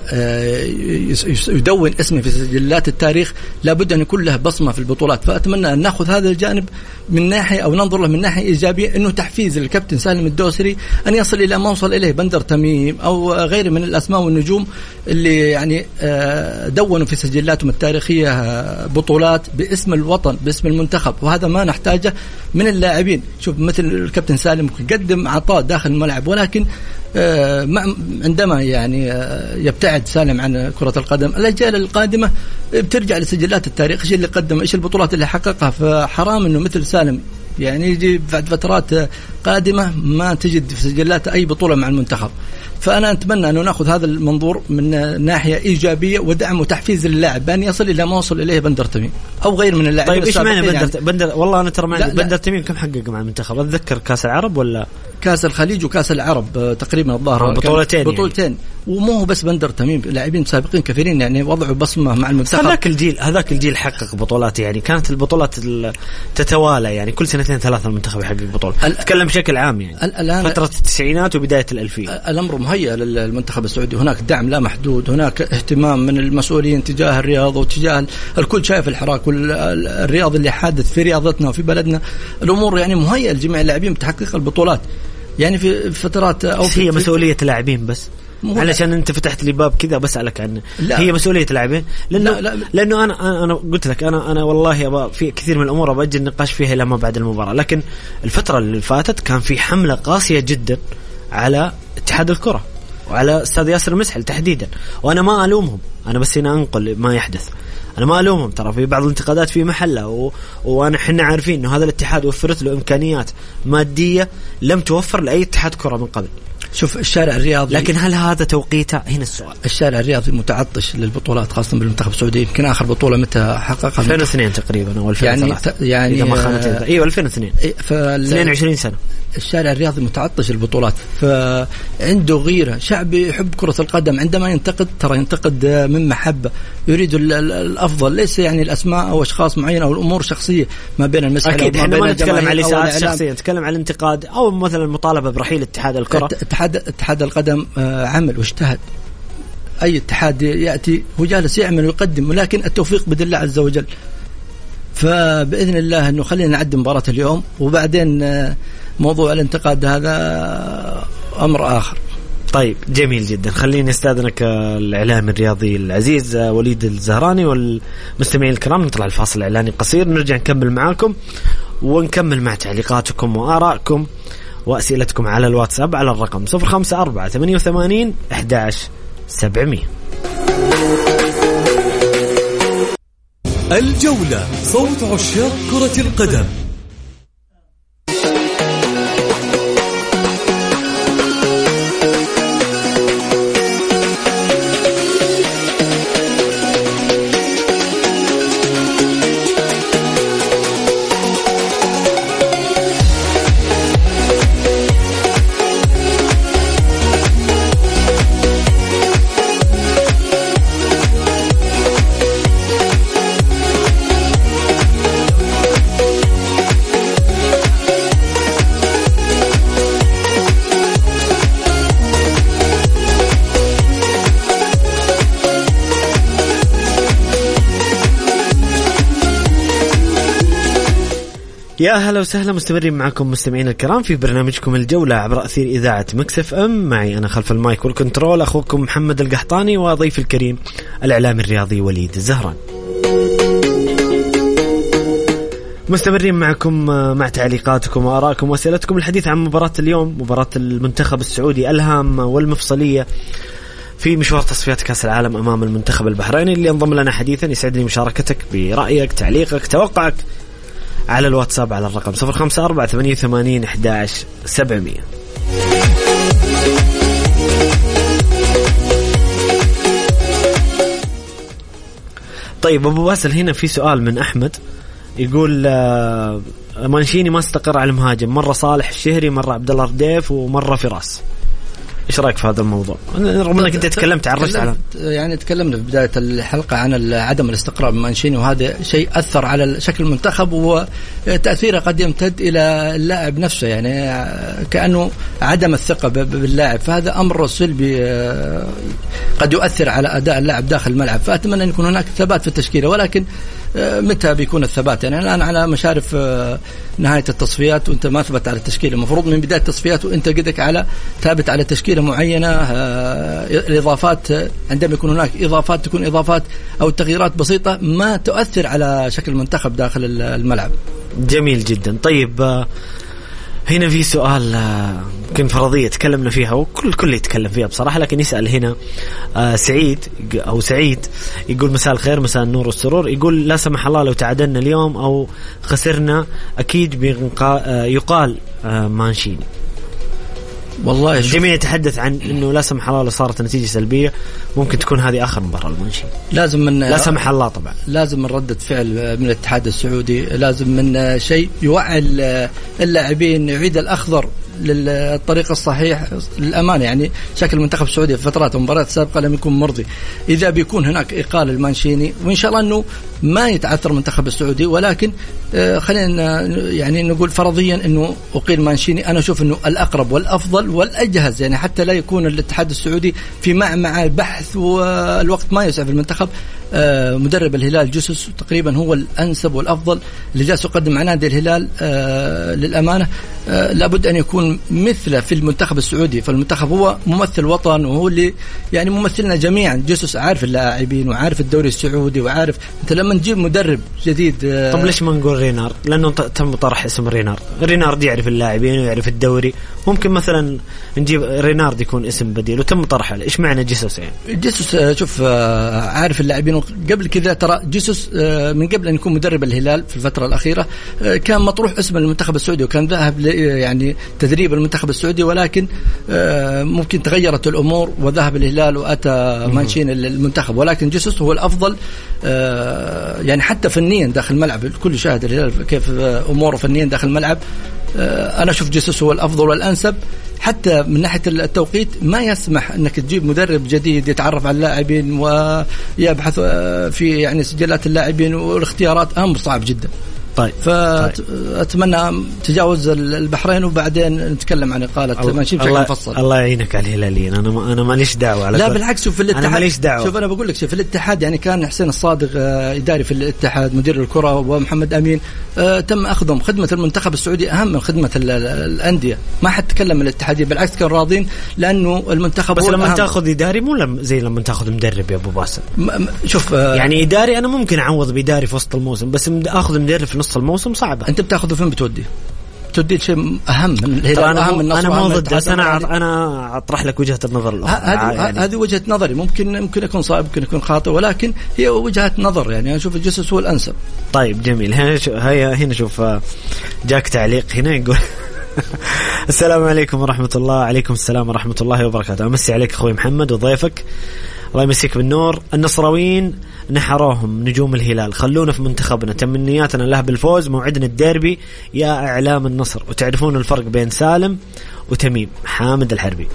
يدون اسمه في سجلات التاريخ لابد أن يكون له بصمة في البطولات. فأتمنى أن نأخذ هذا الجانب من ناحية أو ننظر له من ناحية إيجابية، إنه تحفيز الكابتن سالم الدوسري أن يصل إلى ما وصل إليه بندر تميم أو غيره من الأسماء والنجوم اللي يعني دونوا في سجلاتهم التاريخية بطولات باسم الوطن باسم المنتخب، وهذا ما نحتاجه من اللاعبين. شوف مثل الكابتن سالم يقدم عطاء داخل الملعب، ولكن عندما يعني يبتعد سالم عن كرة القدم الأجيال القادمة بترجع لسجلات التاريخ، إيش اللي قدم، إيش البطولات اللي حققها. فحرام إنه مثل سالم يعني يجي بعد فترات القادمة ما تجد في سجلات أي بطولة مع المنتخب. فأنا أتمنى أنه نأخذ هذا المنظور من ناحية إيجابية ودعم وتحفيز للاعب بأن يصل إلى ما وصل إليه بندر تميم أو غير من اللاعبين. طيب إيش معنى بندر والله أنا ترى بندر تميم كم حقق مع المنتخب؟ أتذكر كأس العرب ولا كأس الخليج وكأس العرب تقريبا الظاهر بطولتين يعني. ومو بس بندر تميم، لاعبين سابقين كثيرين يعني وضعوا بصمة مع المنتخب. هذاك الجيل حقق بطولات، يعني كانت البطولات تتوالى، يعني كل سنتين ثلاثة المنتخب يحقق بطولة. أتكلم بشكل عام يعني الآن فترة التسعينات وبداية الألفية الأمر مهيأ للمنتخب السعودي. هناك دعم لا محدود، هناك اهتمام من المسؤولين تجاه الرياضة وتجاه الكل شايف الحراك والرياض اللي حادث في رياضتنا وفي بلدنا. الأمور يعني مهيئة لجميع اللاعبين بتحقيق البطولات. يعني في فترات أو هي مسؤولية لاعبين بس علشان انت فتحت لي باب كذا بسألك عنه. هي مسؤولية لاعبين لأنه أنا قلت لك أنا والله في كثير من الأمور بأجل النقاش فيها لما بعد المباراة. لكن الفترة اللي فاتت كان في حملة قاسية جدا على اتحاد الكرة وعلى أستاذ ياسر المسحل تحديدا، وأنا ما ألومهم، أنا بس هنا أنقل ما يحدث. أنا ما ألومهم، ترى في بعض الانتقادات في محلها وأنا حنا عارفين إنه هذا الاتحاد وفرت له إمكانيات مادية لم توفر لأي اتحاد كرة من قبل. شوف الشارع الرياضي، لكن هل هذا توقيته؟ هنا السؤال. الشارع الرياضي متعطش للبطولات خاصة بالمنتخب السعودي. يمكن آخر بطولة متى حققها 2002 تقريبا أو 2003 يعني إذا ما خانت أيوة 2002 22 سنة. الشارع الرياضي متعطش البطولات، فعنده غيرة. شعب يحب كرة القدم، عندما ينتقد ترى ينتقد من محبة، يريد الأفضل، ليس يعني الأسماء أو أشخاص معينة أو الأمور شخصية ما بين المسألة. أكيد احنا ما نتكلم عن الإساءات الشخصية، نتكلم عن الانتقاد أو مثلا المطالبة برحيل اتحاد الكرة. اتحاد القدم عمل واجتهد. أي اتحاد يأتي هو جالس يعمل ويقدم، ولكن التوفيق بيد الله عز وجل. فبإذن الله أنه خلينا نعدي مباراة اليوم، وبعدين موضوع الانتقاد هذا أمر آخر. طيب جميل جدا. خليني استاذنك الإعلامي الرياضي العزيز وليد الزهراني والمستمعين الكرام، نطلع الفاصل إعلاني قصير، نرجع نكمل معاكم ونكمل مع تعليقاتكم وآرائكم وأسئلتكم على الواتساب على الرقم 0548811700. الجولة، صوت عشاق كرة القدم. يا هلا وسهلا، مستمرين معكم مستمعين الكرام في برنامجكم الجولة عبر أثير إذاعة مكس اف ام. معي أنا خلف المايك والكنترول أخوكم محمد القحطاني، وضيف الكريم الإعلامي الرياضي وليد الزهران. مستمرين معكم مع تعليقاتكم وآرائكم وأسئلتكم. الحديث عن مباراة اليوم، مباراة المنتخب السعودي الهامة والمفصلية في مشوار تصفيات كأس العالم أمام المنتخب البحريني اللي انضم لنا حديثا. يسعدني مشاركتك برأيك، تعليقك، توقعك على الواتساب على الرقم 0548811700. طيب أبو باسل، هنا في سؤال من أحمد يقول مانشيني ما استقر على المهاجم، مرة صالح الشهري، مرة عبد الله رديف، ومرة فراس. ايش رايك في هذا الموضوع؟ رغم انك انت تكلمت على يعني تكلمنا في بدايه الحلقه عن عدم الاستقرار بمانشيني، وهذا شيء اثر على شكل المنتخب، وتاثيره قد يمتد الى اللاعب نفسه، يعني كانه عدم الثقه باللاعب، فهذا امر سلبي قد يؤثر على اداء اللاعب داخل الملعب. فاتمنى ان يكون هناك ثبات في التشكيله، ولكن متى بيكون الثبات؟ يعني الآن على مشارف نهاية التصفيات وانت ما ثبت على التشكيلة. المفروض من بداية التصفيات وانت قدك على ثابت على تشكيلة معينة. الإضافات عندما يكون هناك إضافات تكون إضافات أو تغييرات بسيطة ما تؤثر على شكل المنتخب داخل الملعب. جميل جدا. طيب هنا في سؤال يمكن فرضية تكلمنا فيها وكل يتكلم فيها بصراحة، لكن يسأل هنا سعيد يقول مساء الخير مساء النور والسرور، يقول لا سمح الله لو تعادلنا اليوم أو خسرنا أكيد يقال مانشيني. والله الجميع يتحدث عن انه لا سمح الله لو صارت نتيجه سلبيه ممكن تكون هذه اخر مباراه للمانشيني. لازم من لا سمح الله طبعا لازم من ردة فعل من الاتحاد السعودي، لازم من شيء يوعي اللاعبين، يعيد الاخضر للطريق الصحيح للأمانة. يعني شكل المنتخب السعودي في فترات ومباريات سابقة لم يكن مرضي. إذا بيكون هناك إقالة المانشيني، وإن شاء الله أنه ما يتعثر المنتخب السعودي، ولكن خلينا يعني نقول فرضيا أنه أقيل مانشيني، أنا أشوف أنه الأقرب والأفضل والأجهز، يعني حتى لا يكون الاتحاد السعودي في معمعة بحث والوقت ما يسعف المنتخب. مدرب الهلال جيسوس تقريبا هو الأنسب والأفضل اللي جالس يقدم مع نادي الهلال. للأمانة لابد أن يكون مثله في المنتخب السعودي، فالمنتخب هو ممثل وطن وهو اللي يعني ممثلنا جميعا. جيسوس عارف اللاعبين وعارف الدوري السعودي وعارف. أنت لما نجيب مدرب جديد طب ليش ما نقول رينار؟ لأنه تم طرح اسم رينارد يعرف اللاعبين ويعرف الدوري، ممكن مثلا نجيب رينارد يكون اسم بديل وتم طرحه. إيش معنى جيسوس؟ يعني جيسوس شوف عارف اللاعبين. قبل كذا ترى جيسوس من قبل أن يكون مدرب الهلال في الفترة الأخيرة كان مطروح اسم المنتخب السعودي، وكان ذهب يعني تدريب المنتخب السعودي، ولكن ممكن تغيرت الأمور وذهب الهلال وأتى مانشيني المنتخب. ولكن جيسوس هو الأفضل يعني حتى فنيا داخل الملعب. الكل شاهد الهلال كيف أموره فنيا داخل الملعب. أنا أشوف جيسوس هو الأفضل والأنسب. حتى من ناحية التوقيت ما يسمح أنك تجيب مدرب جديد يتعرف على اللاعبين ويبحث في يعني سجلات اللاعبين والاختيارات، أمر صعب جدا. طيب فأتمنى تجاوز البحرين وبعدين نتكلم عن إقالة مانشيني بشكل مفصل. الله يعينك على الهلاليين. أنا ماليش دعوة على لا بالعكس. شوف في الاتحاد أنا ماليش دعوة. شوف أنا بقول لك في الاتحاد يعني كان حسين الصادق إداري في الاتحاد مدير الكرة ومحمد أمين تم أخذهم. خدمة المنتخب السعودي أهم من خدمة الأندية. ما حد تكلم الاتحادية، بالعكس كانوا راضين لأنه المنتخب بس لما تأخذ إداري مو زي لما تأخذ مدرب يا أبو باسل. شوف يعني إداري أنا ممكن أعوض بإداري في وسط الموسم، بس أخذ مدرب في نص الموسم صعبة. أنت بتاخذه فين تودي شيء أهم من الهلال. أنا مو ضد، بس أنا أطرح لك وجهة النظر الأخرى. هذه وجهة نظري، ممكن يكون صعب ممكن يكون خاطئ، ولكن هي وجهة نظر. يعني أنا أشوف الجيسوس هو الأنسب. طيب جميل. هنا شوف جاك تعليق هنا يقول السلام عليكم ورحمة الله. عليكم السلام ورحمة الله وبركاته. أمسي عليك أخوي محمد وضيفك، الله يمسيك بالنور. النصراويين نحروهم نجوم الهلال، خلونا في منتخبنا، تمنياتنا له بالفوز، موعدنا الديربي يا إعلام النصر، وتعرفون الفرق بين سالم وتميم. حامد الحربي.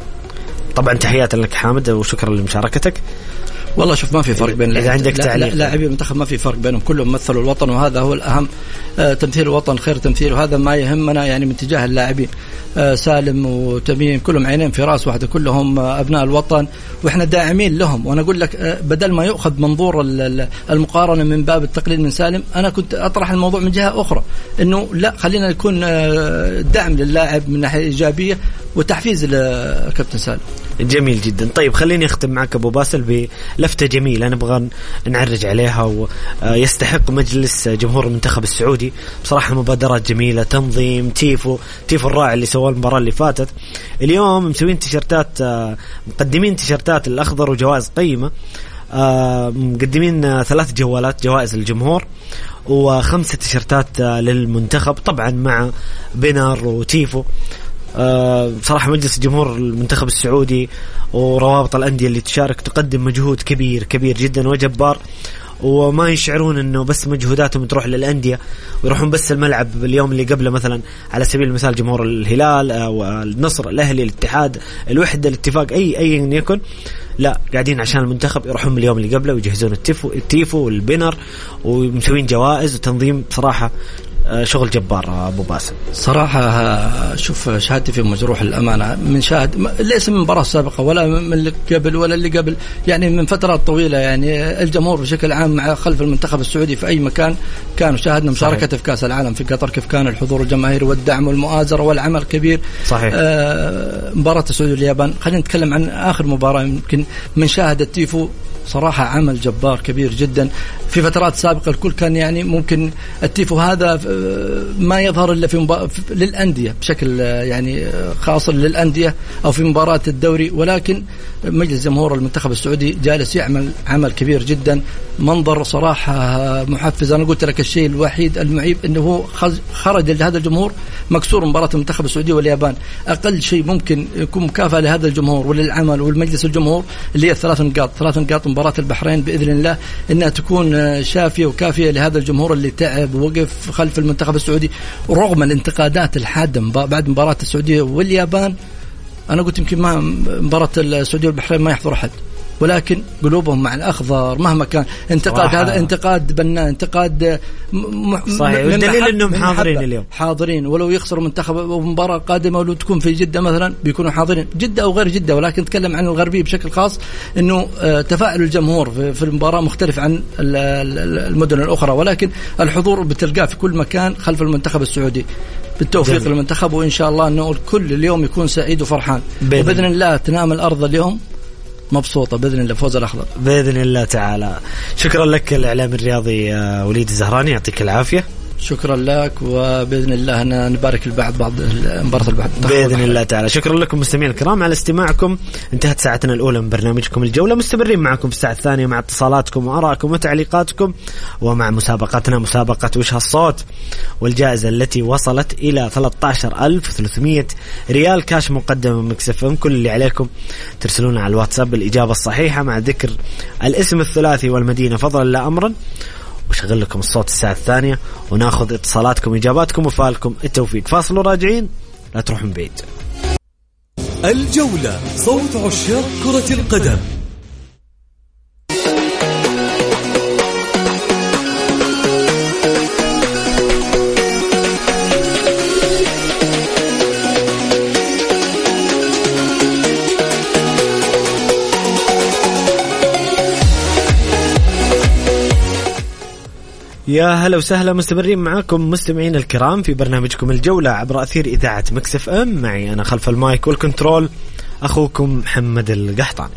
طبعا تحياتي لك حامد وشكرا لمشاركتك. والله شوف ما في فرق بين إذا عندك تعليق. لاعبي المنتخب ما في فرق بينهم، كلهم مثلوا الوطن وهذا هو الأهم. تمثيل الوطن خير تمثيل، وهذا ما يهمنا يعني من تجاه اللاعبين. سالم وتميم كلهم عينين في راس واحدة، كلهم أبناء الوطن وإحنا داعمين لهم. وأنا أقول لك بدل ما يؤخذ منظور المقارنة من باب التقليل من سالم، أنا كنت أطرح الموضوع من جهة أخرى، إنه لا خلينا نكون دعم للاعب من ناحية إيجابية وتحفيز لكابتن سالم. جميل جدا. طيب خليني أختم معك أبو باسل بلفتة جميلة نبغى نعرج عليها ويستحق مجلس جمهور المنتخب السعودي. بصراحة مبادرات جميلة، تنظيم تيفو الراعي اللي سواه المباراة اللي فاتت. اليوم مسوين تيشرتات، مقدمين تيشرتات الأخضر وجوائز قيمة. مقدمين 3 جوائز للجمهور و5 تيشرتات للمنتخب، طبعا مع بينار وتيفو. بصراحة مجلس جمهور المنتخب السعودي وروابط الأندية اللي تشارك تقدم مجهود كبير جدا وجبار، وما يشعرون انه بس مجهوداتهم تروح للأندية ويروحون بس الملعب. اليوم اللي قبله مثلا على سبيل المثال جمهور الهلال والنصر الأهلي الاتحاد الوحدة الاتفاق أي يكن، لا قاعدين عشان المنتخب، يروحون اليوم اللي قبله ويجهزون التيفو والبينر ومسوين جوائز وتنظيم. بصراحة شغل جبار أبو باسل. صراحة شوف شهادتي في مجروح الأمانة من شاهد ليس من مباراة سابقة ولا من اللي قبل ولا اللي قبل، يعني من فترات طويلة. يعني الجمهور بشكل عام مع خلف المنتخب السعودي في أي مكان كانوا. شاهدنا مشاركته في كأس العالم في قطر كيف كان الحضور الجماهيري والدعم والمؤازرة والعمل كبير. صحيح. مباراة السعودية واليابان، خلينا نتكلم عن آخر مباراة يمكن من شاهد التيفو. صراحة عمل جبار كبير جدا. في فترات سابقة الكل كان يعني ممكن التيفو هذا ما يظهر إلا في للأندية بشكل يعني خاص للأندية أو في مباراة الدوري، ولكن مجلس جمهور المنتخب السعودي جالس يعمل عمل كبير جدا، منظر صراحة محفز. أنا قلت لك الشيء الوحيد المعيب أنه خرج لهذا الجمهور مكسور مباراة المنتخب السعودي واليابان. أقل شيء ممكن يكون مكافأة لهذا الجمهور وللعمل والمجلس الجمهور اللي هي 3 نقاط مباراة البحرين، بإذن الله إنها تكون شافية وكافية لهذا الجمهور اللي تعب ووقف خلف المنتخب السعودي رغم الانتقادات الحادة بعد مباراة السعودية واليابان. أنا قلت يمكن ما مباراة السعودية والبحرين ما يحضر أحد، ولكن قلوبهم مع الأخضر مهما كان. انتقاد هذا انتقاد بناء، انتقاد صحيح، والدليل أنهم حاضرين اليوم، حاضرين ولو يخسروا منتخب ومباراة قادمة ولو تكون في جدة مثلا بيكونوا حاضرين، جدة أو غير جدة. ولكن نتكلم عن الغربية بشكل خاص، إنه تفاعل الجمهور في المباراة مختلف عن المدن الأخرى، ولكن الحضور بتلقاه في كل مكان خلف المنتخب السعودي. بالتوفيق للمنتخب، وإن شاء الله أنه الكل اليوم يكون سعيد وفرحان، وبإذن الله تنام الأرض اليوم مبسوطة بإذن الله، فوز الأخضر بإذن الله تعالى. شكرا لك الإعلامي الرياضي وليد الزهراني، يعطيك العافية. شكرا لك، وبإذن الله أنا نبارك بعض مباراة البعض بإذن الله تعالى. شكرا لكم مستمعين الكرام على استماعكم. انتهت ساعتنا الأولى من برنامجكم الجولة، مستمرين معكم في الساعة الثانية مع اتصالاتكم وآرائكم وتعليقاتكم، ومع مسابقتنا مسابقة وش هالصوت، والجائزة التي وصلت إلى 13,300 ريال كاش مقدمة من مكس اف ام. كل اللي عليكم ترسلون على الواتساب الإجابة الصحيحة مع ذكر الاسم الثلاثي والمدينة فضلا لا أمرا، وشغل لكم الصوت الساعة الثانية، وناخذ اتصالاتكم إجاباتكم وفالكم التوفيق. فاصل وراجعين، لا تروحون بعيد. الجولة، صوت عشاق كرة القدم. يا هلا وسهلا، مستمرين معاكم مستمعين الكرام في برنامجكم الجولة عبر أثير إذاعة مكس اف ام. معي أنا خلف المايك والكنترول أخوكم محمد القحطاني.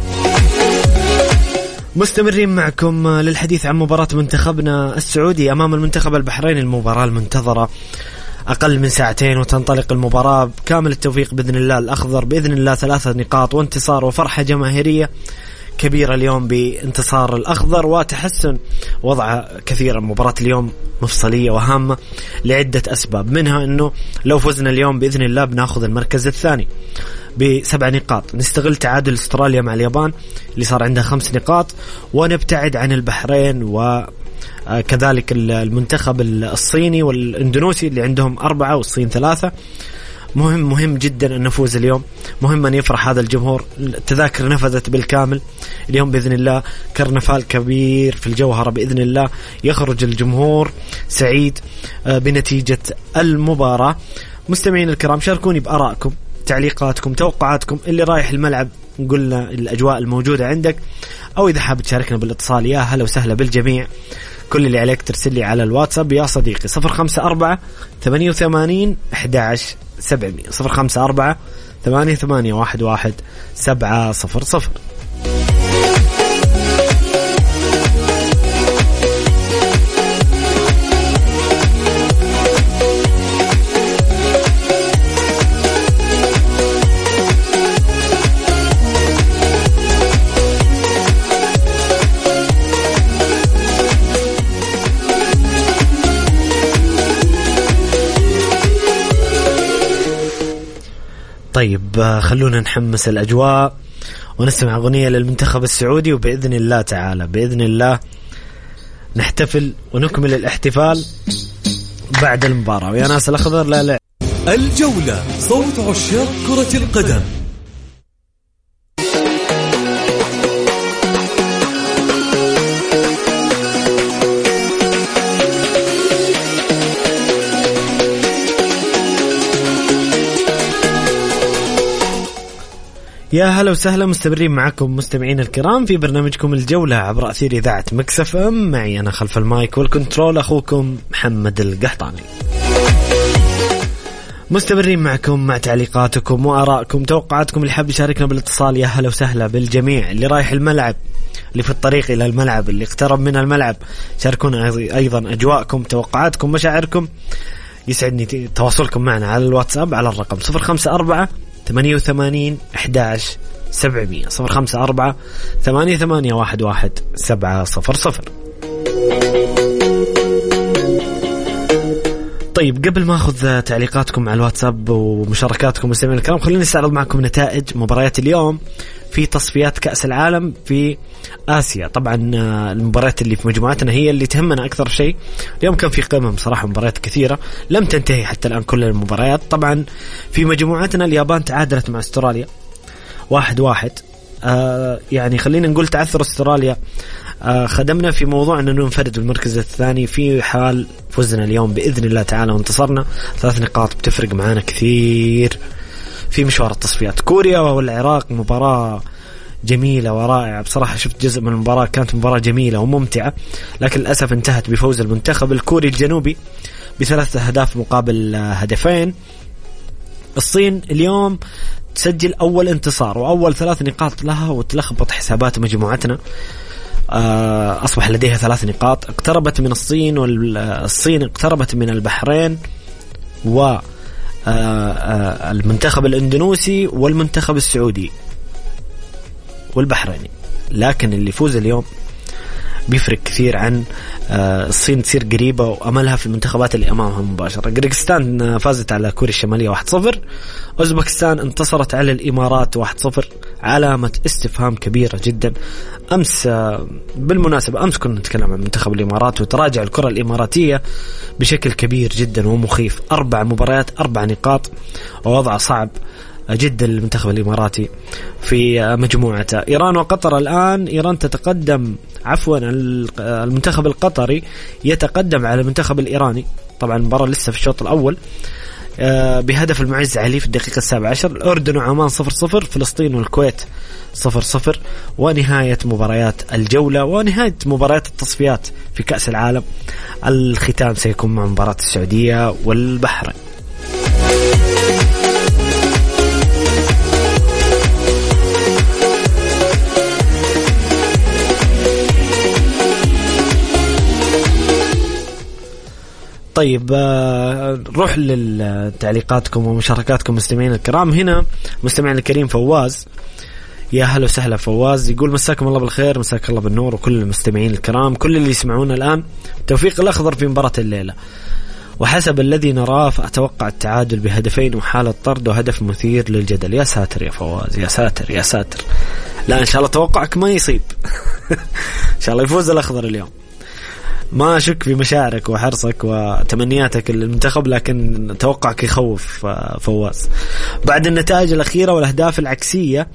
مستمرين معكم للحديث عن مباراة منتخبنا السعودي أمام المنتخب البحريني، المباراة المنتظرة أقل من ساعتين وتنطلق المباراة بكامل التوفيق بإذن الله. الأخضر بإذن الله 3 نقاط وانتصار وفرحة جماهيرية كبيرة اليوم بانتصار الأخضر وتحسن وضع كثيرا. مباراة اليوم مفصلية وهامة لعدة أسباب، منها أنه لو فزنا اليوم بإذن الله بناخذ المركز الثاني ب7 نقاط، نستغل تعادل استراليا مع اليابان اللي صار عندها 5 نقاط، ونبتعد عن البحرين وكذلك المنتخب الصيني والإندونيسي اللي عندهم 4 والصين 3. مهم جدا أن نفوز اليوم، مهم أن يفرح هذا الجمهور. التذاكر نفذت بالكامل اليوم بإذن الله، كرنفال كبير في الجوهرة بإذن الله، يخرج الجمهور سعيد بنتيجة المباراة. مستمعين الكرام، شاركوني بآرائكم، تعليقاتكم، توقعاتكم، اللي رايح الملعب قلنا الأجواء الموجودة عندك، أو إذا حاب تشاركنا بالاتصال يا هلا وسهلا بالجميع. كل اللي عليك ترسل لي على الواتساب يا صديقي 054 88 11 700 054 88 11 700. طيب خلونا نحمس الأجواء ونستمع أغنية للمنتخب السعودي، وبإذن الله تعالى بإذن الله نحتفل ونكمل الاحتفال بعد المباراة. ويا ناس الأخضر لا الجولة، صوت عشاق كرة القدم. يا هلا وسهلا، مستمرين معكم مستمعين الكرام في برنامجكم الجولة عبر أثير إذاعة مكس اف ام. معي أنا خلف المايك والكنترول أخوكم محمد القحطاني. مستمرين معكم مع تعليقاتكم وآرائكم، توقعاتكم. اللي حاب يشاركنا بالاتصال يا هلا وسهلا بالجميع. اللي رايح الملعب اللي في الطريق إلى الملعب، اللي اقترب من الملعب. شاركونا أيضا أجواءكم، توقعاتكم، مشاعركم. يسعدني تواصلكم معنا على الواتساب على الرقم 054 88 11 700 054 88 11 700. طيب قبل ما أخذ تعليقاتكم على الواتساب ومشاركاتكم مستمعين الكرام، خليني أستعرض معكم نتائج مباريات اليوم في تصفيات كأس العالم في آسيا. طبعا المباريات اللي في مجموعتنا هي اللي تهمنا أكثر شيء. اليوم كان في قمم صراحة، مباريات كثيرة لم تنتهي حتى الآن كل المباريات. طبعا في مجموعتنا اليابان تعادلت مع استراليا 1-1. يعني خلينا نقول تعثر استراليا خدمنا في موضوع أنه ننفرد بالمركز الثاني في حال فزنا اليوم بإذن الله تعالى وانتصرنا. 3 نقاط بتفرق معنا كثير في مشوار التصفيات. كوريا والعراق مباراة جميلة ورائعة بصراحة، شفت جزء من المباراة، كانت مباراة جميلة وممتعة، لكن للأسف انتهت بفوز المنتخب الكوري الجنوبي ب3 أهداف مقابل 2. الصين اليوم تسجل أول انتصار وأول 3 نقاط لها وتلخبط حسابات مجموعتنا. أصبح لديها 3 نقاط، اقتربت من الصين، والصين اقتربت من البحرين والمنتخب الإندونيسي والمنتخب السعودي والبحريني. لكن اللي يفوز اليوم بيفرق كثير عن الصين، تصير قريبة وأملها في المنتخبات اللي أمامها مباشرة. قرقستان فازت على كوريا الشمالية 1-0. أوزبكستان انتصرت على الإمارات 1-0. علامة استفهام كبيرة جدا. أمس بالمناسبة أمس كنا نتكلم عن منتخب الإمارات وتراجع الكرة الإماراتية بشكل كبير جدا ومخيف. 4 مباريات 4 نقاط ووضع صعب جدا للمنتخب الإماراتي في مجموعته. إيران وقطر الآن، إيران تتقدم المنتخب القطري يتقدم على المنتخب الإيراني. طبعا المباراة لسه في الشوط الأول بهدف المعز علي في الدقيقة 17. الأردن وعمان 0-0. فلسطين والكويت 0-0. ونهاية مباريات الجولة ونهاية مباريات التصفيات في كأس العالم. الختام سيكون مع مباراة السعودية والبحرين. طيب نروح للتعليقاتكم ومشاركاتكم مستمعين الكرام. هنا مستمعين الكريم فواز، يا هلا وسهلا فواز، يقول مساكم الله بالخير، مساك الله بالنور وكل المستمعين الكرام، كل اللي يسمعونا الآن. توفيق الأخضر في مباراة الليلة، وحسب الذي نراه فأتوقع التعادل ب2 وحالة طرد وهدف مثير للجدل. يا ساتر يا فواز، يا ساتر يا ساتر. لا إن شاء الله توقعك ما يصيب. إن شاء الله يفوز الأخضر اليوم. ما أشك في مشاعرك وحرصك وتمنياتك للمنتخب، لكن توقعك يخوف فواز. بعد النتائج الأخيرة والأهداف العكسية،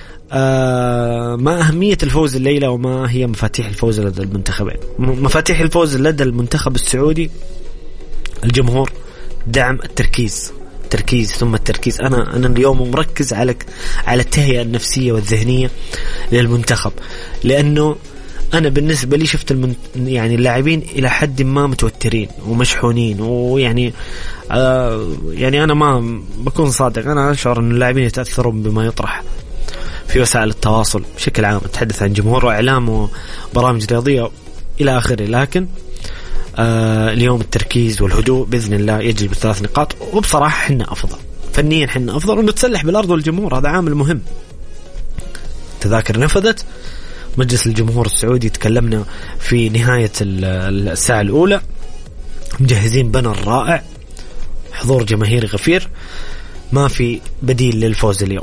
ما أهمية الفوز الليلة وما هي مفاتيح الفوز لدى المنتخبين؟ مفاتيح الفوز لدى المنتخب السعودي الجمهور، دعم، التركيز ثم التركيز. أنا اليوم مركز على التهيئة النفسية والذهنية للمنتخب، لأنه أنا بالنسبة لي شفت يعني اللاعبين إلى حد ما متوترين ومشحونين، ويعني يعني أنا ما بكون صادق، أنا أشعر أن اللاعبين يتأثرون بما يطرح في وسائل التواصل بشكل عام، أتحدث عن جمهور وإعلام وبرامج رياضية إلى آخره. لكن اليوم التركيز والهدوء بإذن الله يجلب 3 نقاط، وبصراحة حنا أفضل فنيا، حنا أفضل، ونتسلح بالأرض والجمهور، هذا عامل مهم. تذاكر نفذت، مجلس الجمهور السعودي تكلمنا في نهاية الساعة الأولى، مجهزين بنر رائع، حضور جماهيري غفير، ما في بديل للفوز اليوم.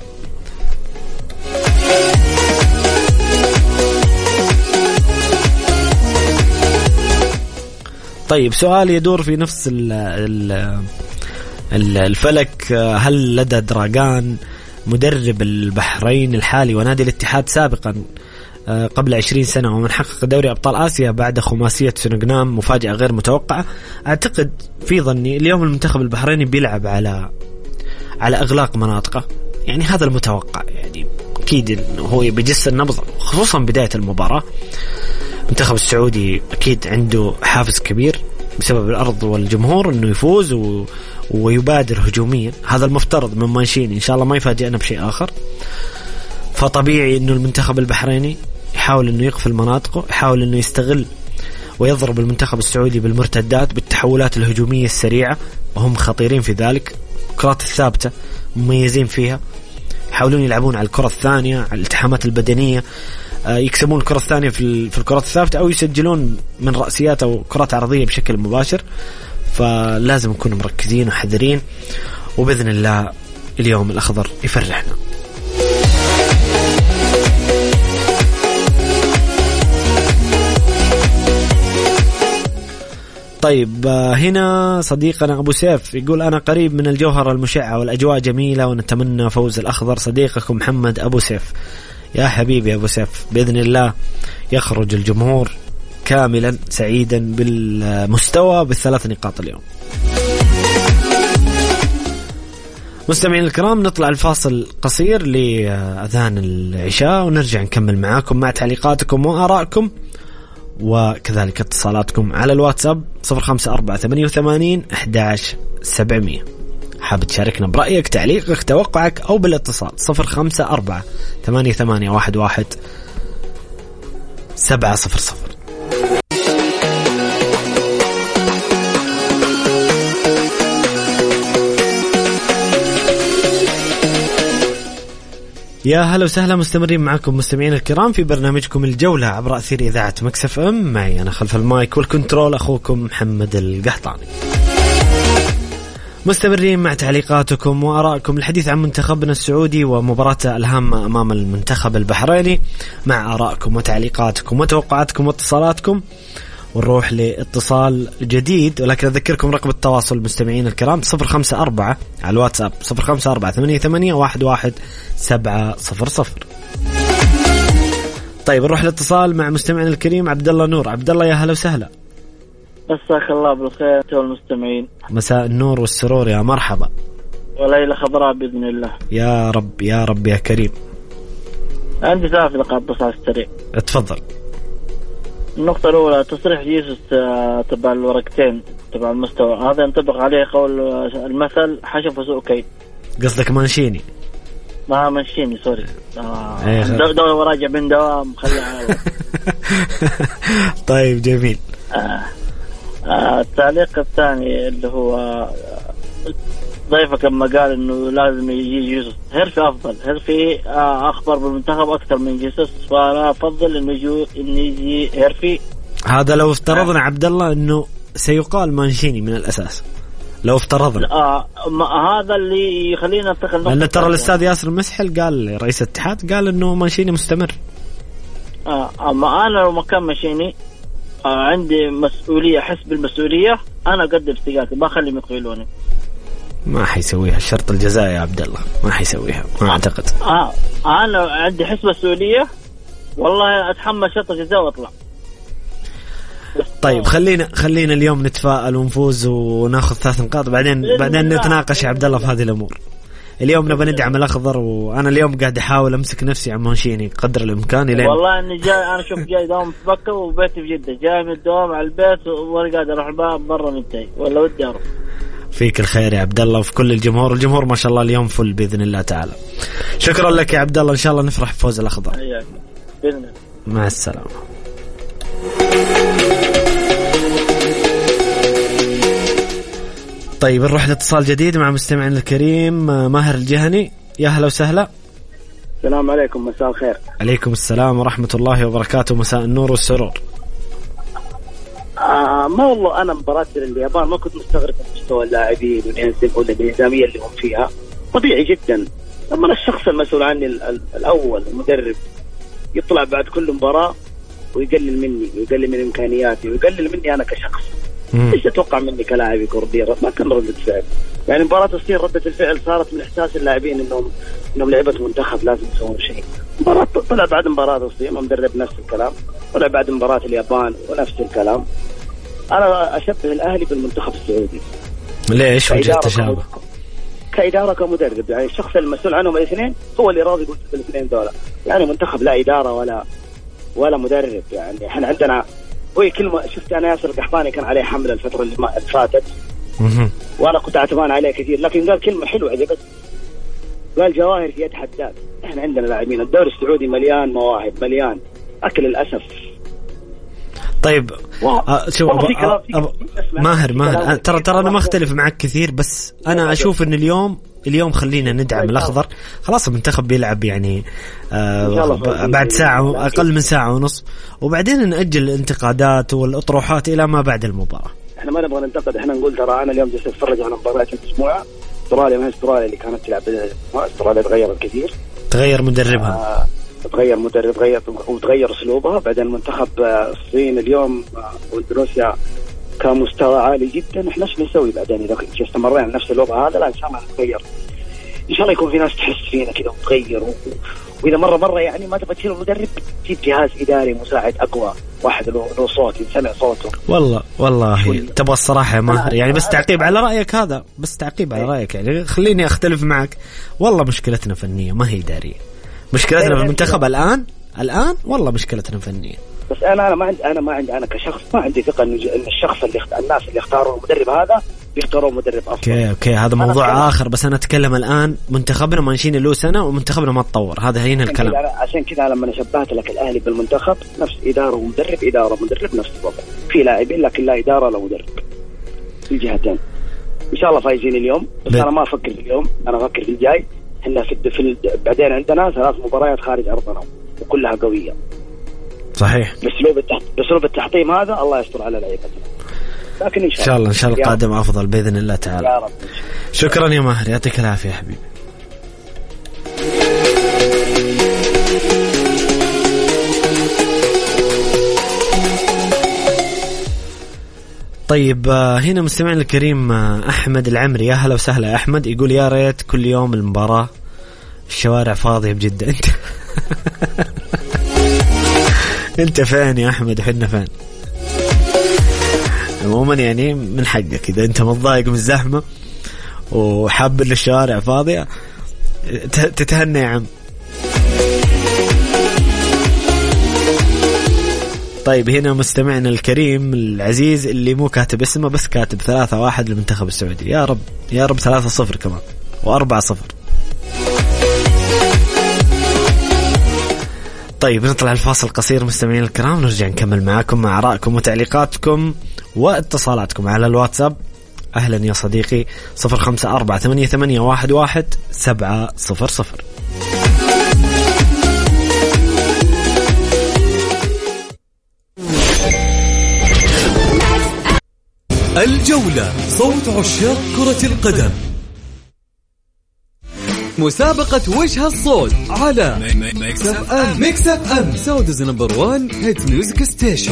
طيب سؤال يدور في نفس الفلك، هل لدى دراغان مدرب البحرين الحالي ونادي الاتحاد سابقا قبل 20 سنة ومن حقق دوري أبطال آسيا بعد خماسية سنغنام مفاجأة غير متوقعة، أعتقد في ظني اليوم المنتخب البحريني بيلعب على إغلاق مناطقه، يعني هذا المتوقع، يعني أكيد هو بيجس النبض خصوصا بداية المباراة. المنتخب السعودي أكيد عنده حافز كبير بسبب الأرض والجمهور إنه يفوز ويبادر هجوميا، هذا المفترض من مانشيني، إن شاء الله ما يفاجئنا بشيء آخر. فطبيعي إنه المنتخب البحريني يحاول أنه يقفل مناطقه، يحاول أنه يستغل ويضرب المنتخب السعودي بالمرتدات، بالتحولات الهجومية السريعة، وهم خطيرين في ذلك. الكرات الثابتة مميزين فيها، يحاولون يلعبون على الكرة الثانية، على الالتحامات البدنية، يكسبون الكرة الثانية في الكرات الثابتة، أو يسجلون من رأسيات أو كرات عرضية بشكل مباشر. فلازم نكون مركزين وحذرين، وبإذن الله اليوم الأخضر يفرحنا. طيب هنا صديقنا أبو سيف يقول أنا قريب من الجوهرة المشعة والأجواء جميلة ونتمنى فوز الأخضر. صديقكم محمد أبو سيف. يا حبيبي أبو سيف، بإذن الله يخرج الجمهور كاملا سعيدا بالمستوى بالثلاث نقاط اليوم. مستمعين الكرام، نطلع الفاصل قصير لأذان العشاء ونرجع نكمل معاكم مع تعليقاتكم وآرائكم وكذلك اتصالاتكم على الواتساب 0548811700. حاب تشاركنا برأيك، تعليقك، توقعك، أو بالاتصال 0548811700. يا هلا وسهلا، مستمرين معكم مستمعين الكرام في برنامجكم الجولة عبر أثير إذاعة مكس اف ام. معي أنا خلف المايك والكنترول أخوكم محمد القحطاني. مستمرين مع تعليقاتكم وآرائكم الحديث عن منتخبنا السعودي ومباراته الهامة أمام المنتخب البحريني، مع آرائكم وتعليقاتكم وتوقعاتكم واتصالاتكم. ونروح لاتصال جديد، ولكن أذكركم رقم التواصل مستمعين الكرام 054 على الواتساب 0548811700. طيب نروح الاتصال مع مستمعنا الكريم عبد الله نور. عبد الله يا هلا وسهلا. مساك الله بالخير والمستمعين. مساء النور والسرور، يا مرحبا. وليلة خضراء بإذن الله. يا رب يا رب يا كريم. عندي 3 نقاط بس على السريع. اتفضل. النقطة الأولى تصريح جيسوس تبع الورقتين تبع المستوى، هذا ينطبق عليه قول المثل حشف وسوء كيد. قصدك مانشيني؟ ما مانشيني سوري. دولة وراجع من دوام خلي على. طيب جميل. التعليق الثاني اللي هو ضيفك لما قال انه لازم يجي جيسوس. هيرفي افضل، هيرفي اخبر بالمنتخب اكثر من جيسوس، فانا افضل انه يجي هيرفي. هذا لو افترضنا عبد الله انه سيقال مانشيني من الاساس، لو افترضنا هذا اللي يخلينا نتخذ نقطة. لأن ترى الأستاذ ياسر المسحل قال، رئيس الاتحاد قال انه مانشيني مستمر. اما انا لو مكان مانشيني عندي مسؤولية، حس بالمسؤولية، أنا أقدم استقالتي، ما أخليهم يقيلوني. ما حيسويها الشرط الجزائي يا عبد الله، ما حيسويها ما أعتقد. أنا عندي حس مسؤولية، والله أتحمل شرط الجزاء وأطلع. طيب خلينا اليوم نتفائل ونفوز وناخذ 3 نقاط، بعدين نتناقش يا عبد الله في هذه الأمور. اليوم نبى ندعم الأخضر، وأنا اليوم قاعد أحاول أمسك نفسي عن مانشيني قدر الإمكان. والله إني جاي، أنا شوف جاي دوام في مكة وبيتي في جدة، جاي من الدوام على البيت وأنا قاعد أروح برا منتهي، ولا ودي أروح. فيك الخير يا عبد الله وفي كل الجمهور ما شاء الله اليوم فل بإذن الله تعالى. شكرا لك يا عبد الله، إن شاء الله نفرح بفوز الأخضر. بإذن الله. مع السلامة. طيب نروح لاتصال جديد مع مستمعنا الكريم ماهر الجهني. يا هلا وسهلا. السلام عليكم، مساء الخير. عليكم السلام ورحمة الله وبركاته، مساء النور والسرور. ما والله أنا مباراة اليابان ما كنت مستغرب من مستوى اللاعبين والانهزامية اللي هم فيها، طبيعي جدا. لما الشخص المسؤول عني الأول المدرب يطلع بعد كل مباراة ويقلل مني ويقلل من إمكانياتي ويقلل مني أنا كشخص، ايش تتوقع مني كلاعب كوردير؟ ما كان ردة فعل. يعني مباراة تصير ردة الفعل صارت من احساس اللاعبين انهم لعبة منتخب لازم يسوون شيء. مباراة طلع بعد مباراة تصير مدرب نفس الكلام، طلع بعد مباراة اليابان ونفس الكلام. انا اشبه الاهلي بالمنتخب السعودي. ليش وجه التشابه؟ كإدارة كمدرب، يعني الشخص المسؤول عنهم الاثنين هو اللي راضي يقول الاثنين دولة. يعني منتخب لا إدارة ولا مدرب. يعني احنا عندنا وهي كلمة، شفت أنا ياسر القحطاني كان عليه حملة الفترة اللي فاتت وأنا كنت أعتمان عليه كثير، لكن قال كلمة حلوة عجبت، قال جواهر في يد حداد. إحنا عندنا لاعبين، الدوري السعودي مليان مواهب، مليان. لكن للاسف. طيب شوف ماهر ترى انا ما اختلف معك كثير، بس انا اشوف ان اليوم خلينا ندعم الاخضر. خلاص المنتخب بيلعب يعني بعد ساعة أقل من ساعة ونص، وبعدين نأجل الانتقادات والأطروحات إلى ما بعد المباراة. احنا ما نبغى ننتقد، احنا نقول ترى انا اليوم جالس اتفرج على مباريات المجموعة. استراليا ما استراليا اللي كانت تلعب استراليا تغيرت كثير، تغير مدربها، تغير مدرب وتغير اسلوبها. بعدين منتخب الصين اليوم واندونيسيا كان مستوى عالي جدا. احنا ايش نسوي بعدين اذا استمرنا نفس الوضع هذا؟ لا ان شاء الله نتغير، ان شاء الله يكون في ناس تحس فينا كذا وتغير. واذا مره يعني ما تبغى تشيل المدرب، تجيب جهاز اداري مساعد اقوى، واحد له صوت يسمع صوته. والله تبغى الصراحه يا ماهر، يعني بس تعقيب على رايك هذا، بس تعقيب على رايك، يعني خليني اختلف معك. والله مشكلتنا فنيه ما هي اداريه. مشكلتنا في المنتخب الان والله مشكلتنا فنيه. بس انا كشخص ما عندي ثقه ان الشخص الناس اللي اختاروا المدرب هذا بيختاروا مدرب افضل. اوكي هذا موضوع اخر، بس انا اتكلم الان منتخبنا ماشيين له سنه ومنتخبنا ما تطور. هذا هنا الكلام. عشان كذا لما شبهت لك الاهلي بالمنتخب، نفس اداره ومدرب، اداره ومدرب نفس الوضع، في لاعبين لكن لا اداره ولا مدرب في الجهتين. ان شاء الله فايزين اليوم، بس انا ما افكر في اليوم، انا افكر في الجاي. احنا بعدين عندنا 3 مباريات خارج ارضنا وكلها قويه. صحيح. باسلوب التحطيم هذا الله يستر على لعيبتنا، لكن ان شاء الله القادم افضل باذن الله تعالى. يا رب. شكرا يا ماهر، يعطيك العافيه يا حبيبي. طيب هنا مستمعنا الكريم أحمد العمري، يا هلا وسهلا يا أحمد. يقول يا ريت كل يوم المباراة الشوارع فاضية بجدة. انت فين يا أحمد وحنا فين؟ عموما يعني من حقك إذا انت متضايق من الزحمة وحاب ان الشوارع فاضية تتهنى يا عم. طيب هنا مستمعنا الكريم العزيز اللي مو كاتب اسمه بس كاتب 3-1 للمنتخب السعودي. يا رب يا رب 3-0 كمان و4-0. طيب نطلع الفاصل قصير مستمعين الكرام، نرجع نكمل معاكم مع آرائكم وتعليقاتكم واتصالاتكم على الواتساب. أهلا يا صديقي 0548811700. الجولة، صوت عشاق كرة القدم. مسابقة وجه الصوت على ميكس اف ام سعوديز نمبر 1 هيت ميوزك ستيشن.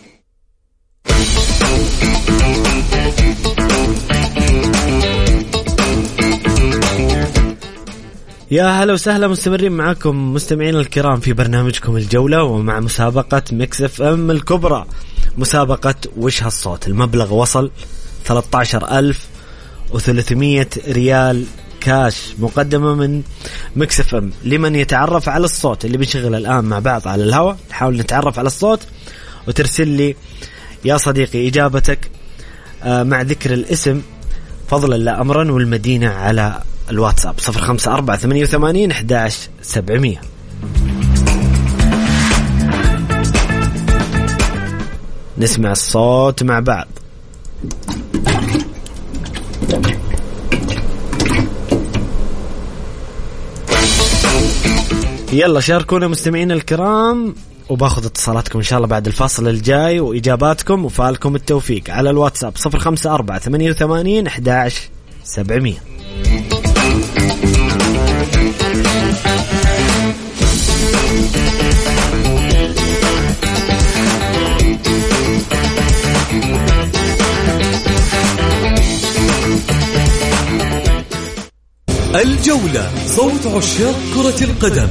يا هلا وسهلا، مستمرين معكم مستمعين الكرام في برنامجكم الجولة ومع مسابقة ميكس اف ام الكبرى، مسابقة وجه الصوت. المبلغ وصل 13,300 ريال كاش مقدمة من ميكس اف ام لمن يتعرف على الصوت اللي بنشغل الآن مع بعض على الهواء. نحاول نتعرف على الصوت وترسل لي يا صديقي إجابتك مع ذكر الاسم فضلا لا أمرا والمدينة على الواتساب 0548811700. نسمع الصوت مع بعض. يلا شاركونا مستمعين الكرام وباخذ اتصالاتكم إن شاء الله بعد الفاصل الجاي وإجاباتكم وفالكم التوفيق على الواتساب 0548811700. الجولة، صوت عشاق كرة القدم.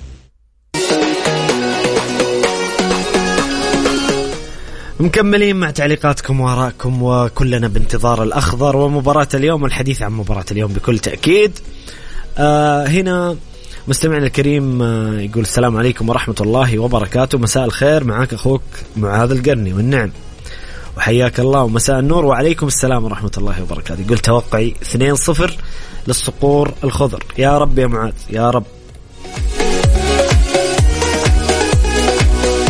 مكملين مع تعليقاتكم وآرائكم وكلنا بانتظار الأخضر ومباراة اليوم والحديث عن مباراة اليوم بكل تأكيد. هنا مستمعنا الكريم يقول السلام عليكم ورحمة الله وبركاته. مساء الخير، معك أخوك معاذ القرني والنعم، وحياك الله ومساء النور. وعليكم السلام ورحمة الله وبركاته. يقول توقعي 2-0 للصقور الخضر. يا رب يا معاذ يا رب.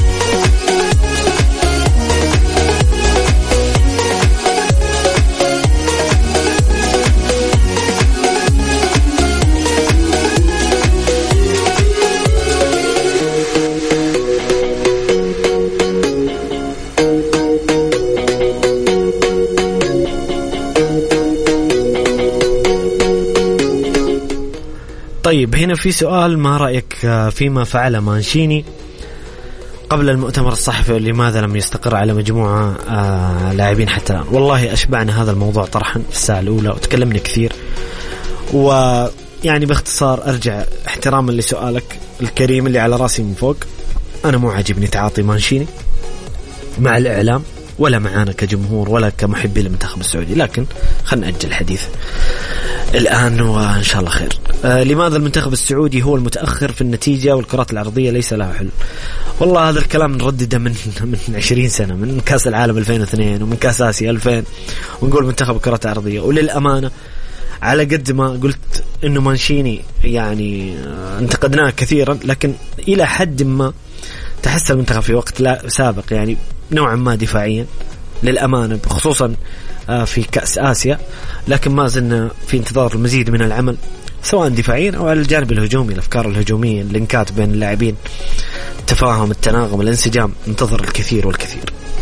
طيب هنا في سؤال، ما رأيك فيما فعل مانشيني قبل المؤتمر الصحفي؟ لماذا لم يستقر على مجموعة لاعبين حتى الآن؟ والله أشبعنا هذا الموضوع طرحا في الساعة الأولى وتكلمنا كثير، ويعني باختصار أرجع احتراما لسؤالك الكريم اللي على راسي من فوق، أنا مو عاجبني تعاطي مانشيني مع الإعلام ولا معانا كجمهور ولا كمحبي للمنتخب السعودي، لكن خلنا نأجل الحديث الآن وإن شاء الله خير. لماذا المنتخب السعودي هو المتأخر في النتيجة والكرات العرضية ليس لها حل؟ والله هذا الكلام نردده من 20 سنة، من كأس العالم 2002 ومن كأس آسيا 2000، ونقول منتخب الكرات العرضية. وللأمانة على قد ما قلت إنه مانشيني يعني انتقدناه كثيرا، لكن إلى حد ما تحسن المنتخب في وقت سابق يعني نوعا ما دفاعيا للأمانة، خصوصا في كأس آسيا، لكن ما زلنا في انتظار المزيد من العمل سواء دفاعيا أو على الجانب الهجومي، الأفكار الهجومية، اللينكات بين اللاعبين، التفاهم، التناغم، الانسجام، ننتظر الكثير والكثير.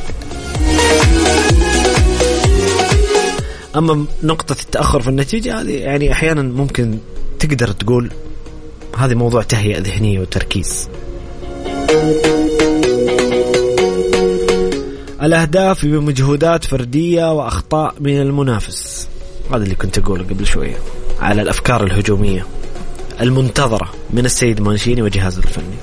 أما نقطة التأخر في النتيجة هذه يعني أحيانا ممكن تقدر تقول هذا موضوع تهيئة ذهنية وتركيز. الأهداف بمجهودات فردية وأخطاء من المنافس، هذا اللي كنت أقوله قبل شوية على الأفكار الهجومية المنتظرة من السيد مانشيني وجهازه الفني.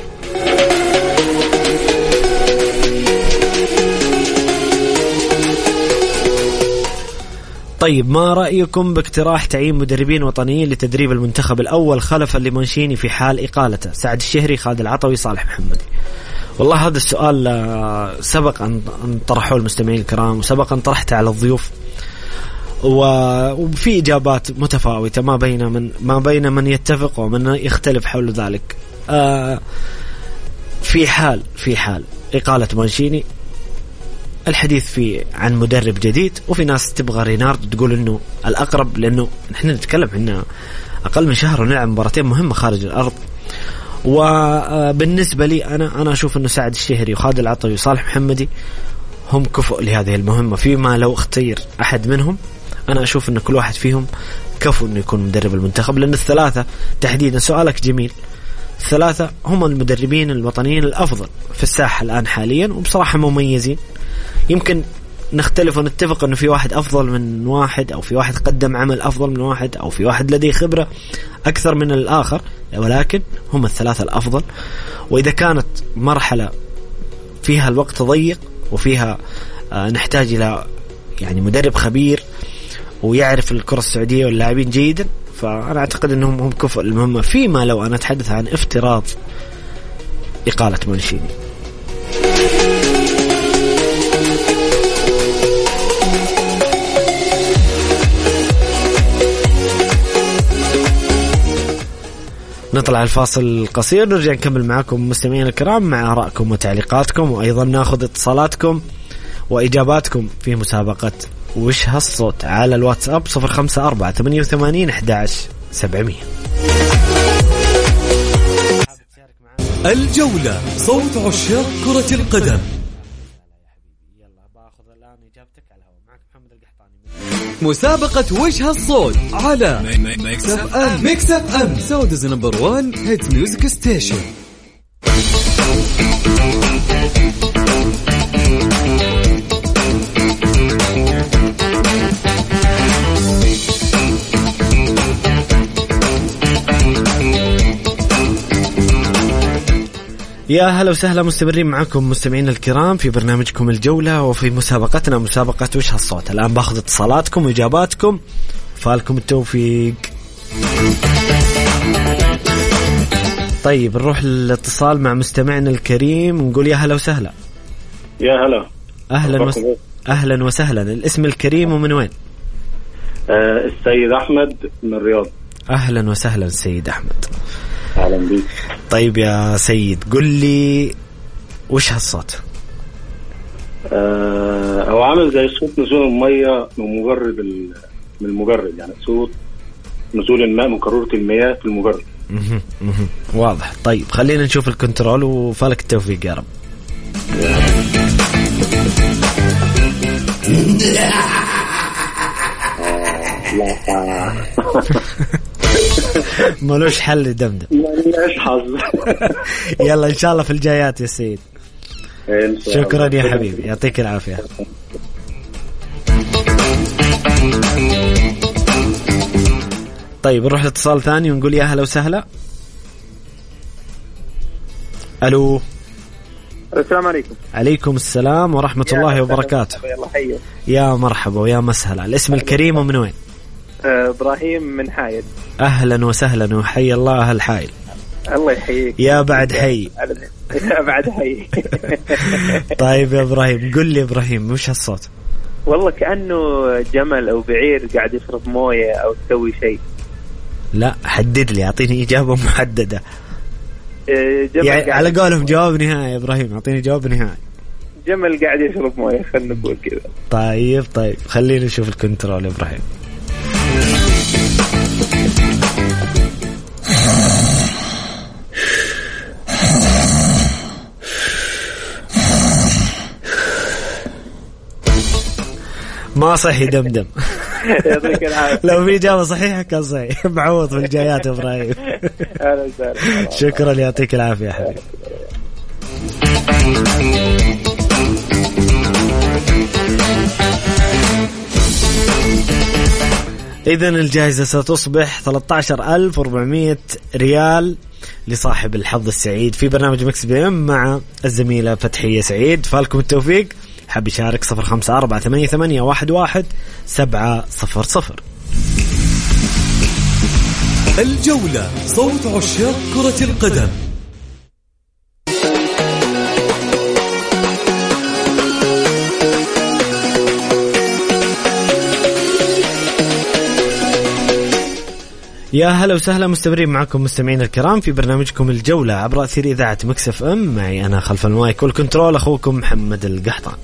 طيب ما رأيكم باقتراح تعيين مدربين وطنيين لتدريب المنتخب الأول خلفا لمانشيني في حال إقالته؟ سعد الشهري، خالد العطوي، صالح محمدي. والله هذا السؤال سبق أن طرحوه المستمعين الكرام، وسبق أن طرحته على الضيوف، وفي إجابات متفاوتة ما بين من يتفق ومن يختلف حول ذلك. في حال إقالة مانشيني الحديث عن مدرب جديد، وفي ناس تبغى رينارد تقول إنه الأقرب، لأنه نحن نتكلم عنا أقل من شهر ونلعب مباراتين مهمة خارج الأرض. وبالنسبة لي أنا أشوف أنه سعد الشهري وخالد العطوي وصالح محمدي هم كفؤ لهذه المهمة، فيما لو اختير أحد منهم أنا أشوف أن كل واحد فيهم كفؤ أنه يكون مدرب المنتخب، لأن الثلاثة تحديدا، سؤالك جميل، الثلاثة هم المدربين الوطنيين الأفضل في الساحة الآن حاليا، وبصراحة مميزين. يمكن نختلف ونتفق أنه في واحد أفضل من واحد، أو في واحد قدم عمل أفضل من واحد، أو في واحد لديه خبرة أكثر من الآخر، ولكن هم الثلاثة الأفضل. وإذا كانت مرحلة فيها الوقت ضيق وفيها نحتاج إلى يعني مدرب خبير ويعرف الكرة السعودية واللاعبين جيدا، فأنا أعتقد أنهم هم كفؤ المهمة، فيما لو أنا أتحدث عن افتراض إقالة مانشيني. نطلع الفاصل القصير، نرجع نكمل معكم مستمعين الكرام مع آرائكم وتعليقاتكم، وأيضا ناخذ اتصالاتكم وإجاباتكم في مسابقة وش هالصوت على الواتساب 0548811700. الجولة، صوت عشاق كرة القدم. مسابقة وش هالصوت على ميكس اف ام، سعوديز نمبر 1 هيت ميوزك ستيشن. يا هلا وسهلا، مستمرين معكم مستمعين الكرام في برنامجكم الجولة، وفي مسابقتنا مسابقة وش هالصوت. الآن باخذ اتصالاتكم وإجاباتكم، فالكم التوفيق. طيب نروح الاتصال مع مستمعنا الكريم، نقول يا هلا وسهلا. يا هلا. أهلا وسهلا. الاسم الكريم ومن وين؟ السيد أحمد من الرياض. أهلا وسهلا السيد أحمد. أهلا بك. طيب يا سيد قل لي وش هالصوت؟ هو عامل زي صوت نزول المية من المجرد، يعني صوت نزول الماء من قارورة المياه في المجرد. واضح. طيب خلينا نشوف الكنترول، وفالك التوفيق يا رب. ملوش حل دمدم. ملوش حظ. يلا إن شاء الله في الجايات يا سيد. شكرا يا حبيبي يعطيك العافية. طيب نروح لاتصال ثاني ونقول يا هلا وسهلا. الو. السلام عليكم. عليكم السلام ورحمة الله وبركاته. يا مرحبا ويا مسهلا. الاسم الكريم ومن وين؟ إبراهيم من حايل. أهلا وسهلا وحي الله أهل حايل. الله يحييك. يا بعد حي. يا بعد حي. طيب يا إبراهيم قل لي إبراهيم وش هالصوت؟ والله كأنه جمل أو بعير قاعد يشرب موية أو تسوي شيء. لا حدد لي أعطيني إجابة محددة. يعني على قولهم جواب نهائي يا إبراهيم أعطيني جواب نهائي. جمل قاعد يشرب موية خلنا نقول كذا. طيب خلينا نشوف الكنترول يا إبراهيم. ما صحي دمدم. لو في إجابة صحيحة كان صحيح. معوض في الجايات إبراهيم. شكرا يعطيك العافية يا حبيبي. إذن الجائزة ستصبح 13,400 ريال لصاحب الحظ السعيد في برنامج مكس بي ام مع الزميلة فتحية سعيد. فالكم التوفيق. حاب يشارك 0548811700. الجولة صوت عشاق كرة القدم. يا هلا وسهلا مستمرين معكم مستمعين الكرام في برنامجكم الجولة عبر أثير إذاعة مكس اف ام. معي أنا خلف المايك والكنترول أخوكم محمد القحطان.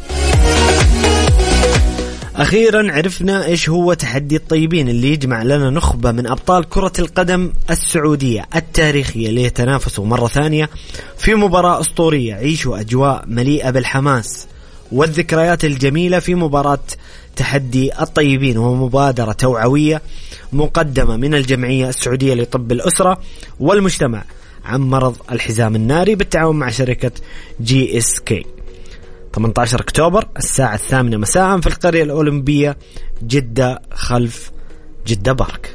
أخيرا عرفنا إيش هو تحدي الطيبين اللي يجمع لنا نخبة من أبطال كرة القدم السعودية التاريخية ليتنافسوا مرة ثانية في مباراة أسطورية. عيشوا أجواء مليئة بالحماس والذكريات الجميلة في مباراة تحدي الطيبين، ومبادرة توعوية مقدمة من الجمعية السعودية لطب الأسرة والمجتمع عن مرض الحزام الناري بالتعاون مع شركة GSK. 18 أكتوبر الساعة 8 مساء في القرية الأولمبية جدة خلف جدة بارك.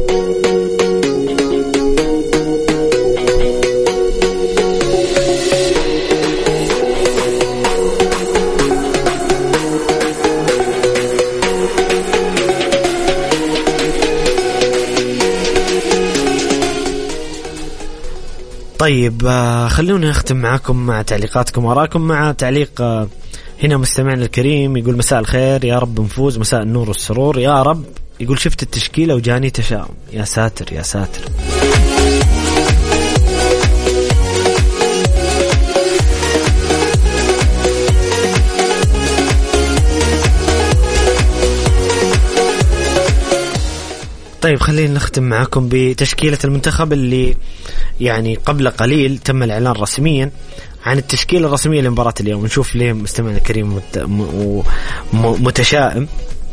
طيب خلونا نختم معكم مع تعليقاتكم وراكم مع تعليق هنا مستمعنا الكريم يقول مساء الخير يا رب نفوز، مساء النور والسرور يا رب. يقول شفت التشكيلة وجاني تشاؤم. يا ساتر يا ساتر. طيب خلينا نختم معكم بتشكيلة المنتخب اللي يعني قبل قليل تم الإعلان رسميا عن التشكيلة الرسمية لمباراة اليوم. نشوف ليه مستمعنا الكريم متشائم.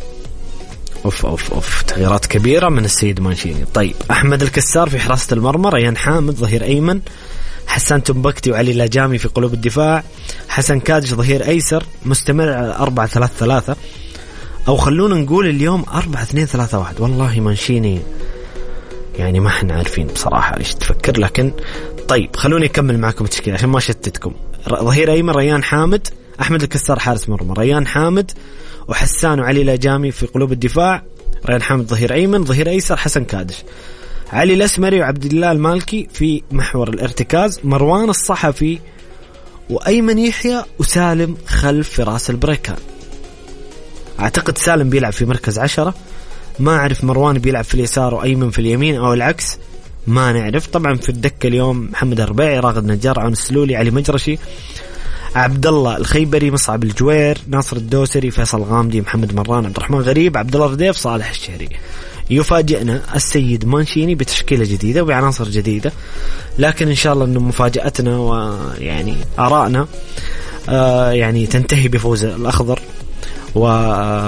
أوف تغييرات كبيرة من السيد مانشيني. طيب أحمد الكسار في حراسة المرمى، ريان حامد ظهير أيمن، حسان تنبكتي وعلي لاجامي في قلوب الدفاع، حسن كادش ظهير أيسر. مستمر على 4-3-3 أو خلونا نقول اليوم 4-2-3-1. والله مانشيني يعني ما احنا عارفين بصراحة ايش تفكر، لكن طيب خلوني أكمل معكم التشكيلة عشان ما شتتكم. ظهير أيمن ريان حامد، أحمد الكسار حارس مرمى، ريان حامد وحسان وعلي لاجامي في قلوب الدفاع. ريان حامد ظهير أيمن، ظهير أيسر حسن كادش، علي الأسمري وعبد الله المالكي في محور الارتكاز، مروان الصحفي وأيمن يحيى وسالم خلف فراس البريكان. أعتقد سالم بيلعب في مركز 10، ما أعرف مروان بيلعب في اليسار وأيمن في اليمين أو العكس، ما نعرف. طبعا في الدكة اليوم محمد الربيعي، راغد نجار، عون السلولي، علي مجرشي، عبد الله الخيبري، مصعب الجوير، ناصر الدوسري، فيصل غامدي، محمد مران، عبد الرحمن غريب، عبد الله رديف، صالح الشهري. يفاجئنا السيد مانشيني بتشكيلة جديدة وبعناصر جديدة، لكن إن شاء الله أن مفاجأتنا ويعني آرائنا يعني تنتهي بفوز الأخضر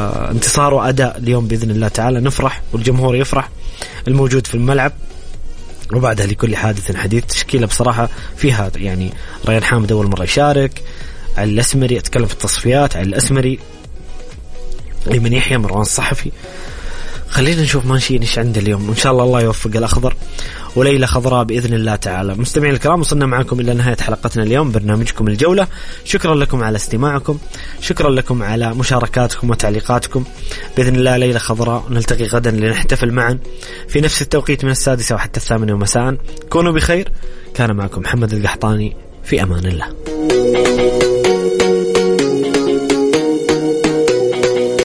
وانتصار وأداء اليوم بإذن الله تعالى. نفرح والجمهور يفرح الموجود في الملعب، وبعدها لكل حادث حديث. تشكيلة بصراحة فيها يعني ريان حامد أول مرة يشارك، علي الأسمري أتكلم في التصفيات، علي الأسمري، أيمن يحيى، مروان الصحفي. خلينا نشوف مانشين إيش عنده اليوم، وإن شاء الله يوفق الأخضر وليلة خضراء بإذن الله تعالى. مستمعين الكرام، وصلنا معكم إلى نهاية حلقتنا اليوم، برنامجكم الجولة. شكرا لكم على استماعكم، شكرا لكم على مشاركاتكم وتعليقاتكم. بإذن الله ليلة خضراء، نلتقي غدا لنحتفل معا في نفس التوقيت من 6 وحتى 8 مساء. كونوا بخير. كان معكم محمد القحطاني، في أمان الله.